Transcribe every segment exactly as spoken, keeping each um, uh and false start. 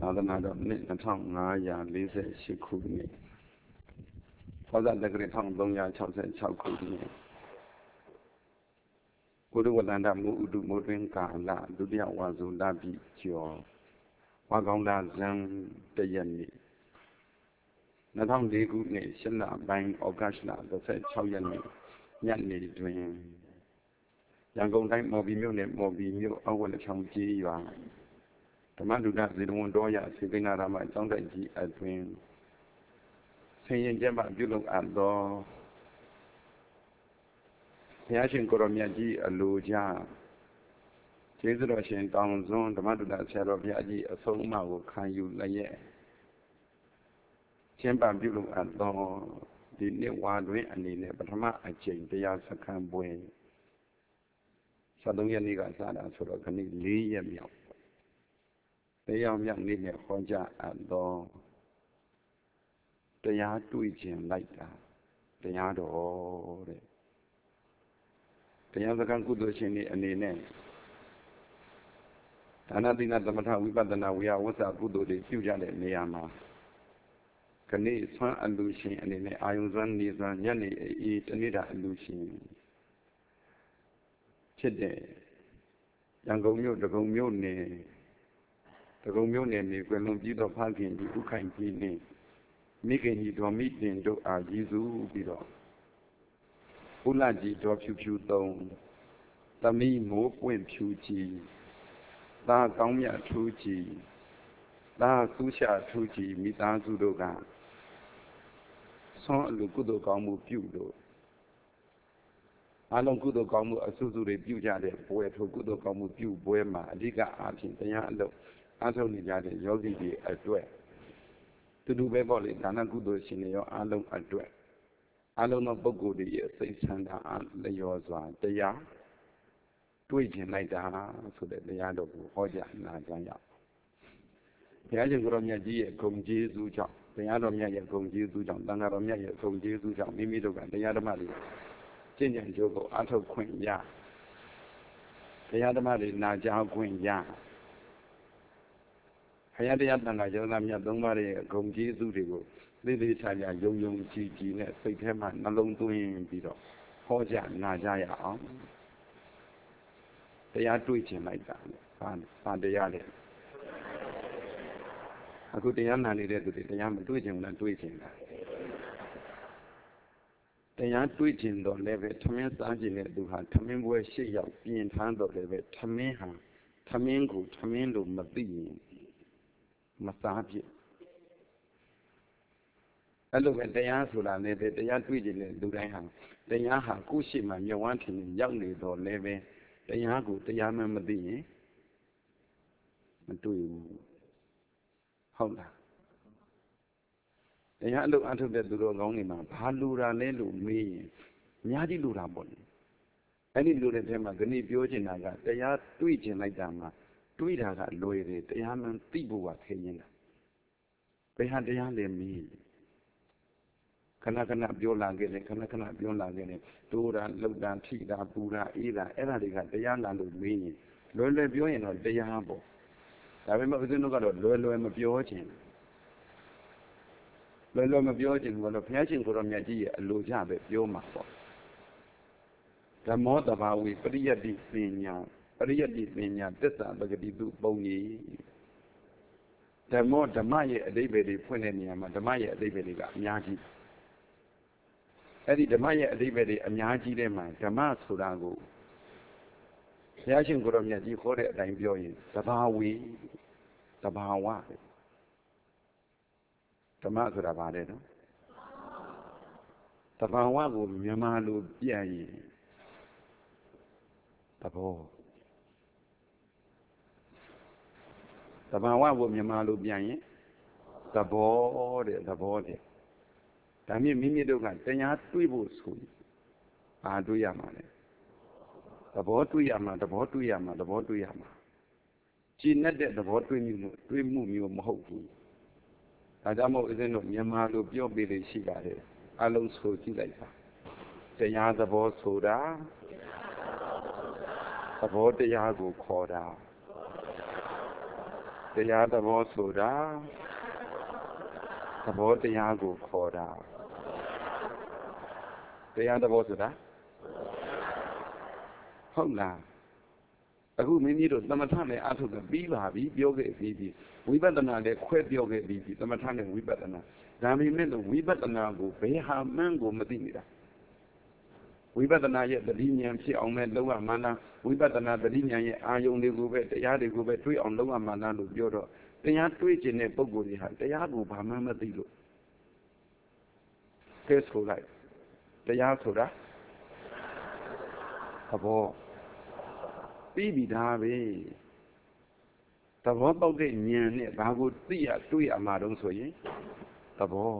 သာသနာတော်နှစ်နှစ်ထောင်ငါးရာလေးဆယ်ရှစ်ခုနှစ်သောဇတက္ကရာတစ်ထောင်သုံးရာခြောက်ဆယ်ခြောက်ခုနှစ်ဘုဒ္ဓဝတ္တန္တမုဥတုမိုးတွင်ကာလဒုတိယဝါဆိုလပြည့်ကျော်ဝါကောင်းလာဇန်တရက်နေ့နှစ်ထောင်လေးခုနှစ်ရှစ်လပိုင်းဩဂတ်လတစ်ဆယ်ခြောက်ရက်နေ့ညနေတွင်ရန်ကုန်တိုင်းမော်ဘီမြို့နယ်မော်ဘီမြို့အဝတ်ချောင်းကြီးရွာဓမ္မလူဒဇေတဝန်တော်ရစေကိနာရမအကြောင်းတိုက်ကြီးအတွင်ဆင်ရင်ကျက်မှပြုလုပ်အပ်သောဘုရားရှင်ကိုရောမြတ်ကြီးအလိုကြကျေးဇူးတော်ရှင်တောင်စွန်းဓမ္မလူဒဆရာတော်ဘုရားကြီးအဆုံးအမကိုခံယူလျက်ကျင့်ပံပြုလုပ်အပ်သောဒီနှစ်ဝါတွင်အနေနဲ့ပထမအကြိမ်တရားစခန်းပွဲဆယ်သုံးရက်နေ့ကစတာဆိုတော့ခဏလေးရက်မြောက်တရားမြောက်နေ့နဲ့ဟောကြားအပ်သောတရားတွေ့ခြင်းလိုက်တာတရားတော်တဲ့တရားစခန်းကုသိုလ်ရှင်တွေအနေနဲ့ဒါနသီလသမထဝိပဿနာဝိယဝဆကုသိုလ်တွေပြုကြတဲ့နေရာမှာခဏဆွမ်းအလူရှင်အနေနဲ့အာယုံစွမ်းနေစွမ်းညနေအေးတနေ့တာအလူရှင်ဖြစ်တဲ့ရန်ကုန်မြို့ဒဂုံမြို့နယ်ဒဂုံမြို့နယ်နေကွယ်လွန်ပြီးတော့ဖခင်ကြီးဥခိုင်ကြီးနဲ့မိခင်ကြီးတော်မိတင်တို့အားရည်စူးပြီးတော့ဥလကြီးတော်ဖြူဖြူသုံးသမီးမိုးပွင့်ဖြူကြီးသားကောင်းမြတ်ထူးကြီးသားဆူးရှာထူးကြီးမိသားစုတို့ကဆွမ်းအလူကုသိုလ်ကောင်းမှုပြုလို့အလုံးကုသိုလ်ကောင်းမှုအစုစုတွေပြုကြတဲ့ပွဲထိုကုသိုလ်ကောင်းမှုပြုပွဲမှာအဓိကအားဖြင့်တရားအလုပ်အားထုတ်နေကြတဲ့ယောဂီတွေအတွက်တူတူပဲပေါ့လေဒါနကုသိုလ်ရှင်တွေရောအလုံးအတွက်အလုံးသောပုဂ္ဂိုလ်တွေရဲ့စိတ်ဆန္ဒအားလျော်စွာတရားတွေ့ကျင်လိုက်တာဆိုတဲ့တရားတော်ကိုဟောကြားနာကြားရအောင်ဘုရားရှင်ကိုရောမြတ်ကြီးရဲ့ဂုဏ်ကျေးဇူးကြောင့်တရားတော်မြတ်ရဲ့ဂုဏ်ကျေးဇူးကြောင့်သံဃာတော်မြတ်ရဲ့ဂုဏ်ကျေးဇူးကြောင့်မိမိတို့ကတရားဓမ္မတွေကျင့်ကြံကြိုးကိုအားထုတ်ခွင့်ရတရားဓမ္မတွေနာကြားခွင့်ရဘုရားတရားတန်ခါယောဂမြတ်သုံးပါးရဲ့ဂုဏ်ကျေးဇူးတွေကိုသိသိချာချာယုံယုံကြည်ကြည်နဲ့စိတ်ထဲမှာနှလုံးသွင်းပြီးတော့ဟောကြားနာကြားရအောင်တရားတွေ့ကျင်လိုက်တာဟာဟာတရားလေအခုတရားနာနေတဲ့သူတွေတရားမတွေ့ကျင်ဘူးလားတွေ့ကျင်တာတရားတွေ့ကျင်တော့လည်းပဲထမင်းစားကျင်တဲ့သူဟာထမင်းပွဲရှေ့ရောက်ပြင်ထမ်းတော့လည်းပဲထမင်းဟာထမင်းကိုထမင်းလို့မသိရင်မစားဖြစ်အဲ့လိုပဲတရားဆိုတာလည်းပဲတရားတွေ့ကျင်တဲ့လူတိုင်းဟာတရားဟာကိုယ့်ရှိမှမြတ်ဝမ်းထင်ရောက်နေတော့လည်းပဲတရားကိုတရားမှမသိရင်မတွေ့ဘူးဟုတ်လားတရားအလုပ်အထုတ်တဲ့သူတော်ကောင်းတွေမှာဘာလူတာလဲလို့မေးရင်အများကြီးလူတာပေါ့လေအဲ့ဒီလူတဲ့ထဲမှာခဏပြောချင်တာကတရားတွေ့ကျင်လိုက်တာမှာတွေးတာကလွယ်တယ်တရားမှန်သိဖို့ကခဲရင်တာဘယ်ဟာတရားလဲမေးခဏခဏပြောလာခဲ့တယ်ခဏခဏပြောလာခဲ့တယ်တိုးတာလှုပ်တာထိတာပူတာအေးတာအဲ့ဒါတွေကတရားလာလို့မေးရင်လွယ်လွယ်ပြောရင်တော့တရားပေါ့ဒါပေမဲ့ဦးဇင်းတို့ကတော့လွယ်လွယ်မပြောချင်လွယ်လွယ်မပြောချင်ဘူးလို့ဘုရားရှင်ကိုရောမြတ်ကြီးရဲ့အလိုကြပဲပြောမှာပေါ့ဓမ္မောတဘာဝေပရိယတ္တိပညာပရိယတ္တိပညာသစ္စာပဂတိတုပုံကြီးဓမ္မောဓမ္မရဲ့အဓိပ္ပာယ်တွေဖွင့်တဲ့နေရာမှာဓမ္မရဲ့အဓိပ္ပာယ်တွေကအများကြီးအဲ့ဒီဓမ္မရဲ့အဓိပ္ပာယ်တွေအများကြီးထဲမှာဓမ္မဆိုတာကိုဘုရားရှင်ကိုရောမြတ်ကြီးခေါ်တဲ့အတိုင်းပြောရင်သဘာဝေသဘာဝပဲဓမ္မဆိုတာဘာလဲနော်သဘာဝကိုမြန်မာလိုပြန်ရင်သဘောသဘာဝကိုမြန်မာလိုပြန်ရင်သဘောတဲ့သဘောတဲ့ဒါမြင့်မိမိတို့ကတရားတွေးဖို့ဆိုရင်ဘာတွေးရမှာလဲသဘောတွေးရမှာသဘောတွေးရမှာသဘောတွေးရမှာကြည်နဲ့တဲ့သဘောတွေးမှုတွေးမှုမျိုးမဟုတ်ဘူးဒါကြောင့်မို့ဦးဇင်းတို့မြန်မာလိုပြောပြလေးရှိပါတယ်အလုံးဆိုကြည့်လိုက်ပါတရားသဘောဆိုတာသဘောတရားကိုခေါ်တာတရားသဘောဆိုတာသဘောတရားကိုခေါ်တာတရားသဘောဆိုတာဟုတ်လားအခုမိမိတို့သမထနဲ့အထုကပြီးပါပြီပြောခဲ့ပြီးပြီဝိပဿနာလည်းခွဲပြောခဲ့ပြီးပြီသမထနဲ့ဝိပဿနာဒါပေမဲ့လို့ဝိပဿနာကိုဘယ်ဟာမှန်းကိုမသိနေတာဝိပဿနာရဲ့တတိဉာဏ်ဖြစ်အောင်မဲ့လောက်ရမှန်းလားဝိပဿနာတတိဉာဏ်ရဲ့အာယုန်တွေကိုပဲတရားတွေကိုပဲတွေးအောင်လောက်ရမှန်းလားလို့ပြောတော့တရားတွေးကျင်တဲ့ပုဂ္ဂိုလ်တွေဟာတရားကိုဘာမှမသိလို့ကဲဆိုလိုက်တရားဆိုတာသဘောပြီးပြီဒါပဲသဘောပေါက်တဲ့ဉာဏ်နဲ့ဘာကိုသိရတွေးရမှာတုံးဆိုရင်သဘော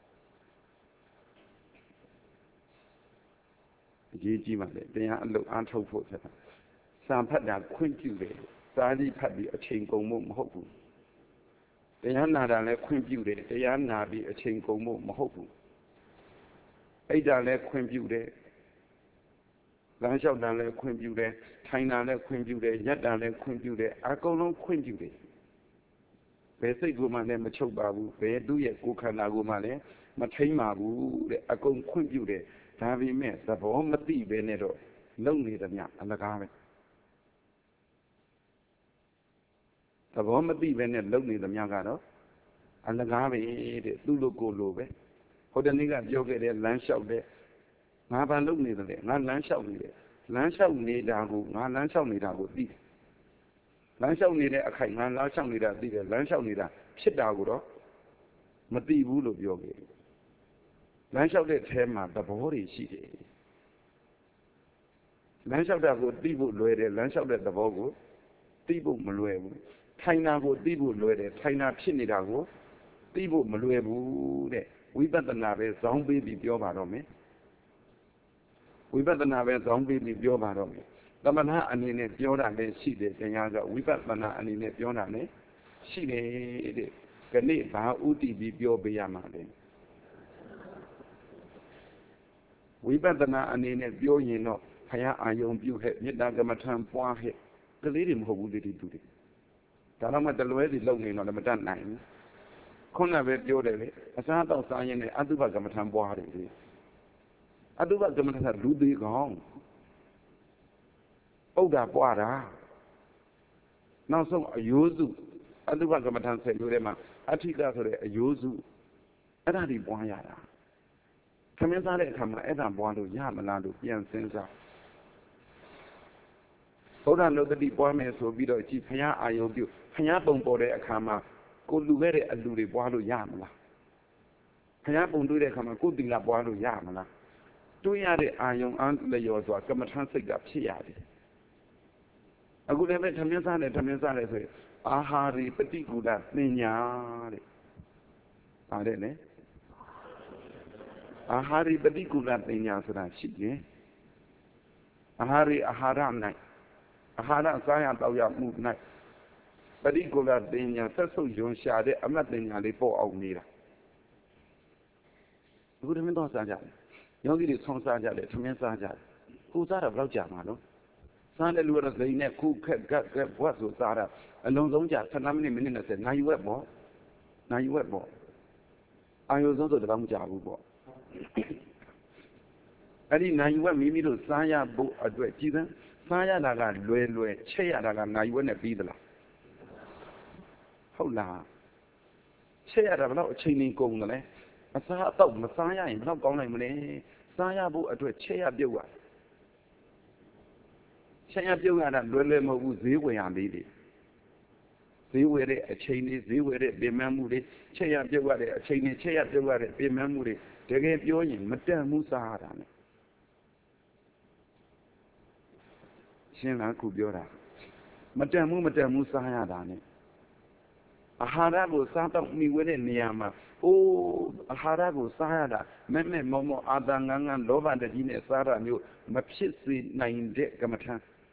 အရေးကြီးပါလေတရားအလုပ်အားထုတ်ဖို့ဆိုတာစာဖတ်တာခွင့်ပြုတယ်စာလိဖတ်ပြီးအချိန်ကုန်ဖို့မဟုတ်ဘူးတရားနာတာလည်းခွင့်ပြုတယ်တရားနာပြီးအချိန်ကုန်ဖို့မဟုတ်ဘူးအဲ့ဒါလည်းခွင့်ပြုတယ်လမ်းလျှောက်တာလည်းခွင့်ပြုတယ်ထိုင်တာလည်းခွင့်ပြုတယ်ရက်တာလည်းခွင့်ပြုတယ်အကုန်လုံးခွင့်ပြုတယ်ဘယ်စိတ်ကိုမှလည်းမချုပ်ပါဘူးဘယ်သူ့ရဲ့ကိုယ်ခန္ဓာကိုမှလည်းမထိမ့်ပါဘူးတဲ့အကုန်ခွင့်ပြုတယ်ဒါပေမဲ့သဘောမသိပဲနဲ့တော့လုံနေသမျှအလကားပဲသဘောမသိပဲနဲ့လုံနေသမျှကတော့အလကားပဲတဲ့သူ့လိုကိုယ်လိုပဲဟိုတနေ့ကပြောခဲ့တဲ့လမ်းလျှောက်တဲ့ငါဘာလုပ်နေသလဲငါလမ်းလျှောက်နေတယ်လမ်းလျှောက်နေတာကိုငါလမ်းလျှောက်နေတာကိုသိတယ်လမ်းလျှောက်နေတဲ့အခိုက်ငါလမ်းလျှောက်နေတာသိတယ်လမ်းလျှောက်နေတာဖြစ်တာကိုတော့မသိဘူးလို့ပြောခဲ့လမ်းလျှောက်တဲ့အဲမှာသဘောတွေရှိတယ်လမ်းလျှောက်တာကိုသိဖို့လွယ်တယ်လမ်းလျှောက်တဲ့သဘောကိုသိဖို့မလွယ်ဘူးထိုင်တာကိုသိဖို့လွယ်တယ်ထိုင်တာဖြစ်နေတာကိုသိဖို့မလွယ်ဘူးတဲ့ဝိပဿနာပဲဇောင်းပေးပြီးပြောပါတော့မယ်ဝိပဿနာပဲဇောင်းပေးပြီးပြောပါတော့မယ်သမဏအနေနဲ့ပြောတာလည်းရှိတယ်တရားကဝိပဿနာအနေနဲ့ပြောတာလည်းရှိတယ်တဲ့ခဏဘာဥတည်ပြီးပြောပေးရမှာလဲဝိပဿနာအနေနဲ့ပြောရင်တော့ဘုရားအာယုံပြုခဲ့မေတ္တာကမ္မထံပွားခဲ့ကလေးတွေမဟုတ်ဘူးလေဒီသူတွေဒါတော့မှတလွဲစီလုံနေတော့လည်းမတတ်နိုင်ဘူးခုနကပဲပြောတယ်လေအစားတော့စားရင်လည်းအတုပကမ္မထံပွားတယ်လေအတုပကမ္မထံကလူသေးကောင်းပုဒ္ဒါပွားတာနောက်ဆုံးအယိုးစုအတုပကမ္မထံဆက်မျိုးထဲမှာအဋ္ဌိကဆိုတဲ့အယိုးစုအဲ့ဒါဒီပွားရတာခမင်းစားတဲ့အခါမှာအဲ့ဒါပွားလို့ရမလားလို့ပြန်စဉ်းစားဘုရားလောကတိပွားမယ်ဆိုပြီးတော့ကြည်ဖယားအာယုံပြုဖယားပုံပေါ်တဲ့အခါမှာကိုလူခဲ့တဲ့အလူတွေပွားလို့ရမလားဖယားပုံတွေ့တဲ့အခါမှာကိုသီလပွားလို့ရမလားတွေးရတဲ့အာယုံအားလျော်စွာကမ္မထမ်းစိတ်ကဖြစ်ရတယ်အခုလည်းပဲထမင်းစားတယ်ထမင်းစားတယ်ဆိုရင်အာဟာရီပฏิကူလသင်ညာတဲ့ပါတယ်လေအာဟာရီပฏิကူလသင်ညာဆိုတာရှိရင်အာဟာရီအာဟာရ၌အာဟာရစားရတောက်ရမှု၌ပฏิကူလသင်ညာဆက်ဆုပ်ယွန်ရှာတဲ့အမတ်သင်ညာလေးပေါ်အောင်နေတာအခုထမင်းတော့စားကြတယ်ယောဂီတွေဆုံးစားကြတယ်ထမင်းစားကြတယ်ကိုစားတာဘယ်လောက်ကြာမှာလို့စားတဲ့လူကတော့ဇိမ်နဲ့ခုခက်ကက်ကက်ဘွတ်ဆိုစားတာအလုံးစုံကြာဆယ်မိနစ်မိနစ်နဲ့ဆယ်နိုင်ဝက်ပေါ့နိုင်ဝက်ပေါ့အာယုဆုံးဆိုတော့မကြဘူးပေါ့အဲ့ဒီနိုင်ဝက်မိမိတို့စားရဖို့အတွက်ကြည်စမ်းစားရတာကလွယ်လွယ်ချက်ရတာကနိုင်ဝက်နဲ့ပြီးသလားဟုတ်လားချက်ရတာဘယ်တော့အချိန်ကြီးကုန်တယ်လဲအစားအတော့မစားရရင်ဘယ်တော့ကောင်းနိုင်မလဲစားရဖို့အတွက်ချက်ရပြုတ်ရချက်ရပြုတ်ရတာလွယ်လွယ်မဟုတ်ဘူးဈေးဝယ်ရသေးတယ်ဈေးဝယ်တဲ့အချိန်လေးဈေးဝယ်တဲ့ပြင်ပန်းမှုတွေချက်ရပြုတ်ရတဲ့အချိန်လေးချက်ရပြုတ်ရတဲ့ပြင်ပန်းမှုတွေတကယ်ပြောရင်မတန်မှုစားရတာနဲ့ရှင်းလားခုပြောတာမတန်မှုမတန်မှုစားရတာနဲ့အာဟာရကိုစားတော့မိဝဲတဲ့နေရာမှာအိုးအာဟာရကိုစားရတာမဲ့မဲ့မောမောအာတန်ငန်းငန်းလောဘတကြီးနဲ့စားတာမျိုးမဖြစ်စေနိုင်တဲ့ကမ္မထံ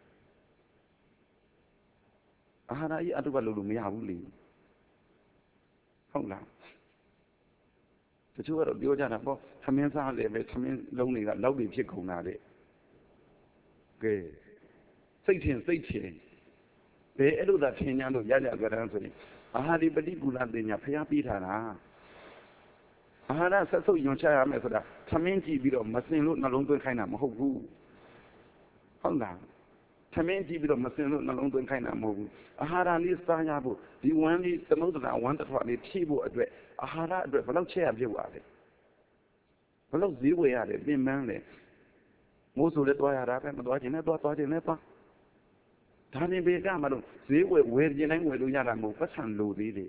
အာဟာရကြီးအတုပလို့လို့မရဘူးလေဟုတ်လားတချို့ကတော့ပြောကြတာပေါ့သမင်းစားလည်းပဲသမင်းလုံးတွေကလောက်တွေဖြစ်ကုန်တာတဲ့ကဲစိတ်ထင်စိတ်ထင်ဘယ်အဲ့လိုသာထင်ညာလို့ရကြကြတယ်ဆိုရင်အာဟာရပฏิကူလတင်ညာဖျားပြီးထားတာအာဟာရဆက်ဆုပ်ယွန်ချရမယ်ဆိုတာသမင်းကြည့်ပြီးတော့မစင်လို့နှလုံးသွင်းခိုင်းတာမဟုတ်ဘူးဟုတ်လားသမင်းကြည့်ပြီးတော့မစင်လို့နှလုံးသွင်းခိုင်းတာမဟုတ်ဘူးအာဟာရလေးစားရဖို့ဒီဝမ်းလေးသမုဒ္ဒရာဝမ်းတစ်ထွားလေးဖြည့်ဖို့အတွက်အာဟာရအတွက်ဘယ်လောက်ချက်ရပြုတ်ရလဲဘယ်လောက်ဈေးဝယ်ရတယ်ပြင်ပန်းလဲမိုးဆိုလည်းသွားရတာပဲမသွားခြင်းနဲ့သွားသွားခြင်းနဲ့သွားဒါနေပေကမှတော့ဈေးဝယ်ဝယ်ခြင်းတိုင်းဝယ်လို့ရတာမဟုတ်ပတ်စံလိုသေးတယ်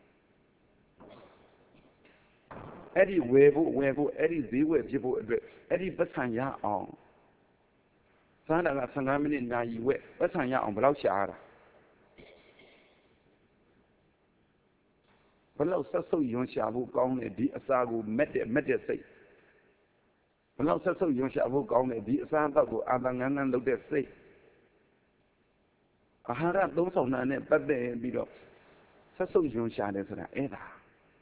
အဲ့ဒီဝယ်ဖို့ဝယ်ဖို့အဲ့ဒီဈေးဝယ်ဖြစ်ဖို့အတွက်အဲ့ဒီပတ်စံရအောင်စားတာကဆယ်၅မိနစ်နာရီဝက်ပတ်စံရအောင်ဘယ်လောက်ရှာရတာဘယ်လောက်ဆက်ဆုပ်ယွန်ရှာဖို့ကောင်းတယ်ဒီအစာကိုမက်တဲ့မက်တဲ့စိတ်ဘယ်လောက်ဆက်ဆုပ်ယွန်ရှာဖို့ကောင်းတယ်ဒီအစာအသောက်ကိုအာသငန်းငန်းလုပ်တဲ့စိတ်အာဟာရသုံးဆောင်တာနဲ့ပတ်သက်ပြီးတော့ဆက်ဆုပ်ယွန်ရှာတယ်ဆိုတာအဲ့ဒါ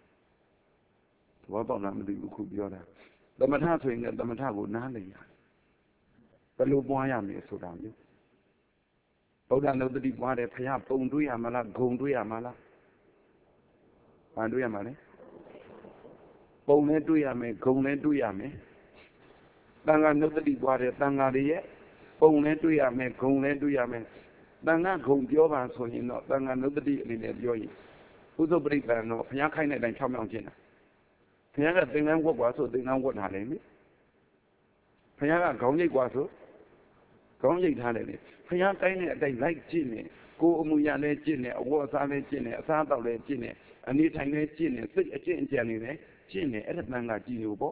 ဘောပေါက်လားမသိဘူးခုပြောတာသမထဆိုရင်သမထကိုနားလည်ရတယ်ဘယ်လိုပွားရမလဲဆိုတာမျိုးဗုဒ္ဓနုတ္တိပွားတယ်ဖရာပုံတွေးရမလားဂုံတွေးရမလားဘာတွေးရမှာလဲပုံနဲ့တွေးရမယ်ဂုံနဲ့တွေးရမယ်တန်ခါနုတ္တိပွားတယ်တန်ခါတွေရဲ့ပုံနဲ့တွေးရမယ်ဂုံနဲ့တွေးရမယ်တန်ခါဂုံပြောပါဆိုရင်တော့တန်ခါနုတ္တိအနေနဲ့ပြောရင်ဥစ္စုပရိပန်တော့ဖရာခိုင်းတဲ့အတိုင်းချောင်းချောင်းကျင့်တာဖရာကသင်္ကန်းဝတ်กว่าဆိုသင်္ကန်းဝတ်ထားတယ်လေဖရာကခေါင်းရိပ်กว่าဆိုခေါင်းရိပ်ထားတယ်လေဖရာတိုင်းတဲ့အတိုင်းလိုက်ကျင့်နေကိုယ်အမှုရလဲကျင့်နေအဝတ်အစားလဲကျင့်နေအစားတောက်လဲကျင့်နေအနေထိုင်လဲကျင့်နေစိတ်အကျင့်အကြံနေလဲကျင့်နေအဲ့ဒါတန်ခါကြည်လို့ပေါ့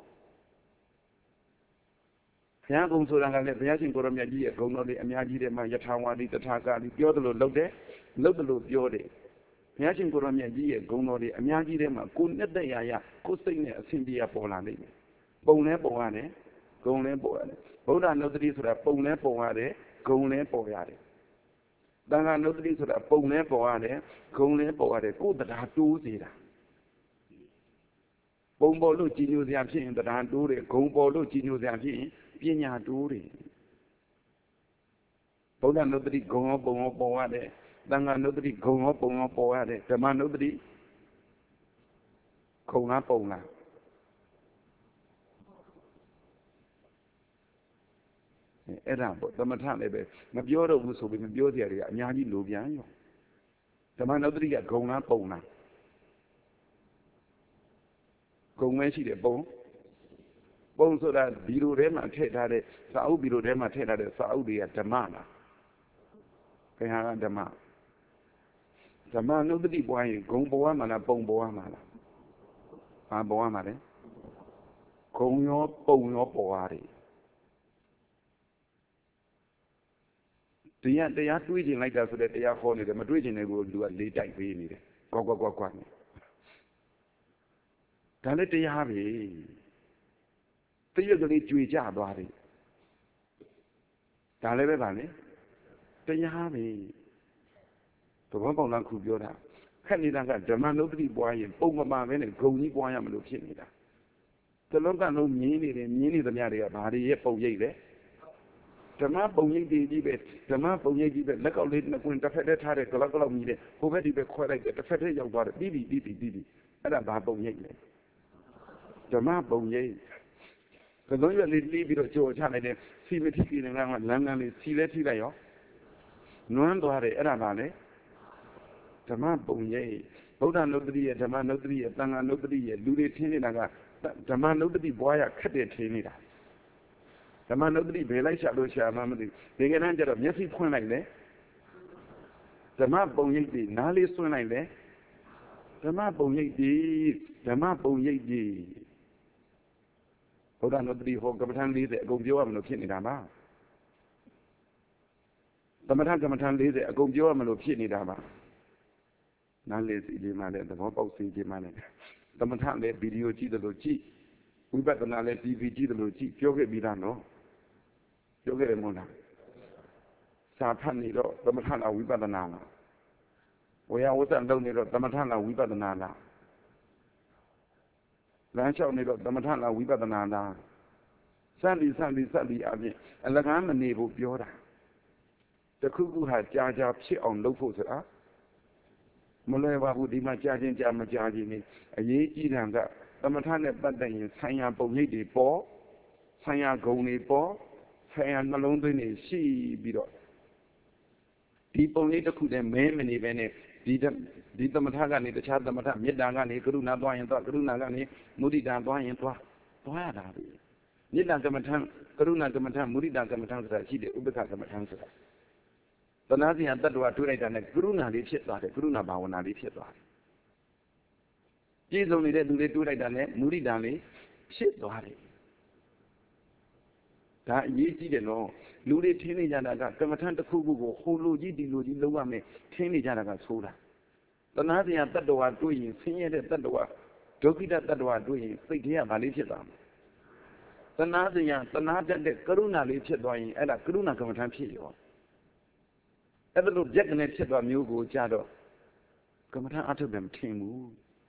ဘုရားကုံဆိုတာကလည်းဘုရားရှင်ကိုရမြတ်ကြီးရဲ့ဂုဏ်တော်တွေအများကြီးတဲ့မှာယထာဝါဒီတထာဂါဒီပြောတယ်လို့လုပ်တယ်လုပ်တယ်လို့ပြောတယ်ဘုရားရှင်ကိုရမြတ်ကြီးရဲ့ဂုဏ်တော်တွေအများကြီးတဲ့မှာကိုနဲ့တည်းရရကိုစိတ်နဲ့အစဉ်ပြေပေါ်လာနိုင်တယ်ပုံလဲပုံရတယ်ဂုံလဲပုံရတယ်ဗုဒ္ဓနုတ္တိဆိုတာပုံလဲပုံရတယ်ဂုံလဲပုံရတယ်တန်ခါနုတ္တိဆိုတာပုံလဲပုံရတယ်ဂုံလဲပုံရတယ်ကိုယ်တရားတိုးစေတာပုံပေါ်လို့ကြီးညိုစရာဖြစ်ရင်တရားတိုးတယ်ဂုံပေါ်လို့ကြီးညိုစရာဖြစ်ရင်ပညာတိုးတယ်ဗုဒ္ဓနုတ္တိဂုံရောပုံရောပုံရတယ်တန်ခါနုတ္တိဂုံရောပုံရောပုံရတယ်ဓမ္မနုတ္တိခုံလားပုံလားအဲ့ဒါပေါ့သမထလည်းပဲမပြောတော့ဘူးဆိုပြီးမပြောစရာတွေကအများကြီးလိုပြန်ရောဓမ္မနုတ္တိကဂုံလားပုံလားဂုံမဲရှိတယ်ပုံပုံဆိုတာဘီလိုထဲမှာထည့်ထားတဲ့စာအုပ်ဘီလိုထဲမှာထည့်ထားတဲ့စာအုပ်တွေကဓမ္မလားခင်ဗျားကဓမ္မဓမ္မနုတ္တိပွားရင်ဂုံပေါ်ရမှာလားပုံပေါ်ရမှာလားဘာပေါ်ရမှာလဲဂုံရောပုံရောပေါ်ရတယ်တရားတရားတွေးကျင်လိုက်တာဆိုတဲ့တရားခေါ်နေတယ်မတွေးကျင်တဲ့ကိုလူကလေးတိုက်ပေးနေတယ်ကွာကွာကွာကွာနေဒါလည်းတရားပဲတရွက်ကလေးကြွေကြသွားတယ်ဒါလည်းပဲဗာလေတရားပဲသဘောပေါက်လားခုပြောတာခက်နေတာကဓမ္မနုတ္တိပွားရင်ပုံမပါပဲနဲ့ဂုံကြီးပွားရမလို့ဖြစ်နေတာတလုံးကလုံးမြင်းနေတယ်မြင်းနေသမျှတွေကဘာတွေရဲ့ပုံရိပ်လဲဓမ္မပုံရိပ်တွေကြီးပဲဓမ္မပုံရိပ်ကြီးပဲလက်ကောက်လေးနှစ်ကွင်းတစ်ဖက်တည်းထားတဲ့ကလောက်ကလောက်မြည်တဲ့ဟိုဘက်ဒီဘက်ခွဲလိုက်တယ်တစ်ဖက်တည်းရောက်သွားတယ်ပြီးပြီပြီးပြီပြီးပြီအဲ့ဒါဘာပုံရိပ်လဲဓမ္မပုံရိပ်ကလုံးရွက်လေးတီးပြီးတော့ကြော်ချလိုက်တယ်စီမတိကိနေကလမ်းလမ်းလေးစီလဲထိလိုက်ရောနွမ်းသွားတယ်အဲ့ဒါပါလေဓမ္မပုံရိပ်ဗုဒ္ဓနုတ္တိရဲ့ဓမ္မနုတ္တိရဲ့သံဃာနုတ္တိရဲ့လူတွေထင်းနေတာကဓမ္မနုတ္တိဘွားရခက်တဲ့ထင်းနေတာဓမ္မနုတ္တိဘယ်လိုက်ရှာလို့ရှာမှမသိဒီကနေ့ကျတော့မျက်စိဖွင့်လိုက်လေဓမ္မပုံရိပ်တွေနားလေးဆွင့်လိုက်လေဓမ္မပုံရိပ်တွေဓမ္မပုံရိပ်တွေဗုဒ္ဓနုတ္တိဟောကမ္မထံ၄၀အကုန်ပြောရမလို့ဖြစ်နေတာပါသမထကမ္မထံ၄၀အကုန်ပြောရမလို့ဖြစ်နေတာပါနားလေစီလေးမှလည်းသဘောပေါက်စီလေးမှလည်းသမထလည်းဗီဒီယိုကြည့်တယ်လို့ကြည့်ဝိပဿနာလည်း တီဗီ ကြည့်တယ်လို့ကြည့်ပြောခဲ့ပြီးသားနော်ပြောခဲ့တယ်မို့လားစာဖတ်နေတော့သမထလားဝိပဿနာလားဝေယဝဇ္ဇလုံးနေတော့သမထလားဝိပဿနာလားလမ်းလျှောက်နေတော့သမထလားဝိပဿနာလားစသည်စသည်စသည်အပြင်အလကားမနေဘူးပြောတာ The cuckoo had Jaja Pit on Lofosa. Moleva would imagine Jamajani, a ye and that. The Matana Badan, Saya Bonidi Ball, Saya Goni Ball, Saya Malondini, she beat up. People need to put them men even did the Matagani, the child the Mata, Midangani, Kuruna Doyan, Kurunagani, Mudida Doyan, Toyada. Nida Gamatan, Kuruna Gamatan, Mudida Gamatan, she did Ubeka Gamatan. The Nazi and that were two days and a Kuruna did shit like a Kuruna Bawana did shit like. She's only there to do like that, Mudidani, shit like. That ye didn't know. Ludi Tini Janaga, Gamatan the Kubu, Hulu, Yidi, Ludi, Luame, Tini Janaga Soda. The Nazi and that were doing, senior that were, Doki that were doing, think here, Malisha. The Nazi and the Nazi and the Karuna lives doing, and a Karuna Gamatan Pio. Every little Jackanet said about Mugo Jado. Gamatan out of them came.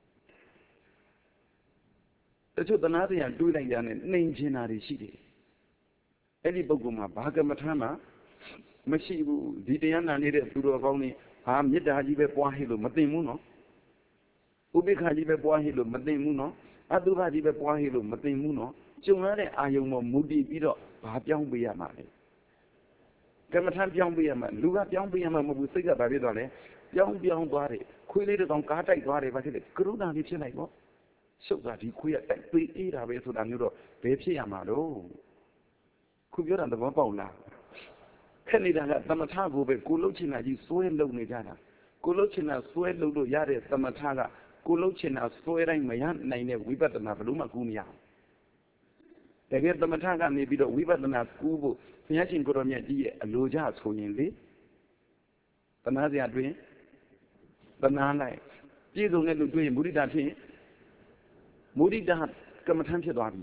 The two the Nazi and do like that, name Genari City. Any Boguma, Bagamatama, Mashibu, Didiana needed to do of only Ham Yetajibe Puahilo, Matimuno, Ubikajibe Puahilo, Matimuno, Adubajibe Puahilo, Matimuno, Jumare Ayumo, Moody Bido, Papiang Biamani. Gamatan Piang Biaman, Luga Piang Biaman, Musiga Babidone, Young Biang Bari, Quilted on Kata Bari, but it Kuruna Vichinako. So that he queer at three eight away to the Nuro, Baby Amado. Could you understand the Canada, Tamatago, Guluchina, you swear lonely Jana. Guluchina, swear Lulu Yare, Tamataga, Guluchina, swearing Mayan, Nine, we better than Avaluma Gumia. They get the Mataga, maybe the Weaver than a school, Fiachin Goromia, a Loja, so in the Nazi doing the Nana. You don't need to do Mudida. Mudida, come at Hampshire.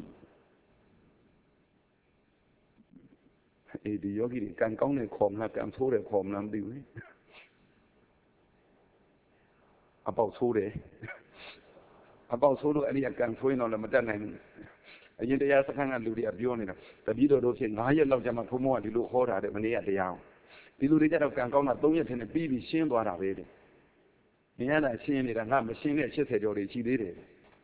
The yogi can come and come like I'm so they come and do it. About so they about so any can swing on the Madonna. And yet they ask a kind of Ludia Bionina. The video of saying, I love Jama Kumo, the look horror at the money at the hour. The Ludia of Cancona, don't yet in a baby shame what I read. The end I seen it and have machine that she said already, she did it.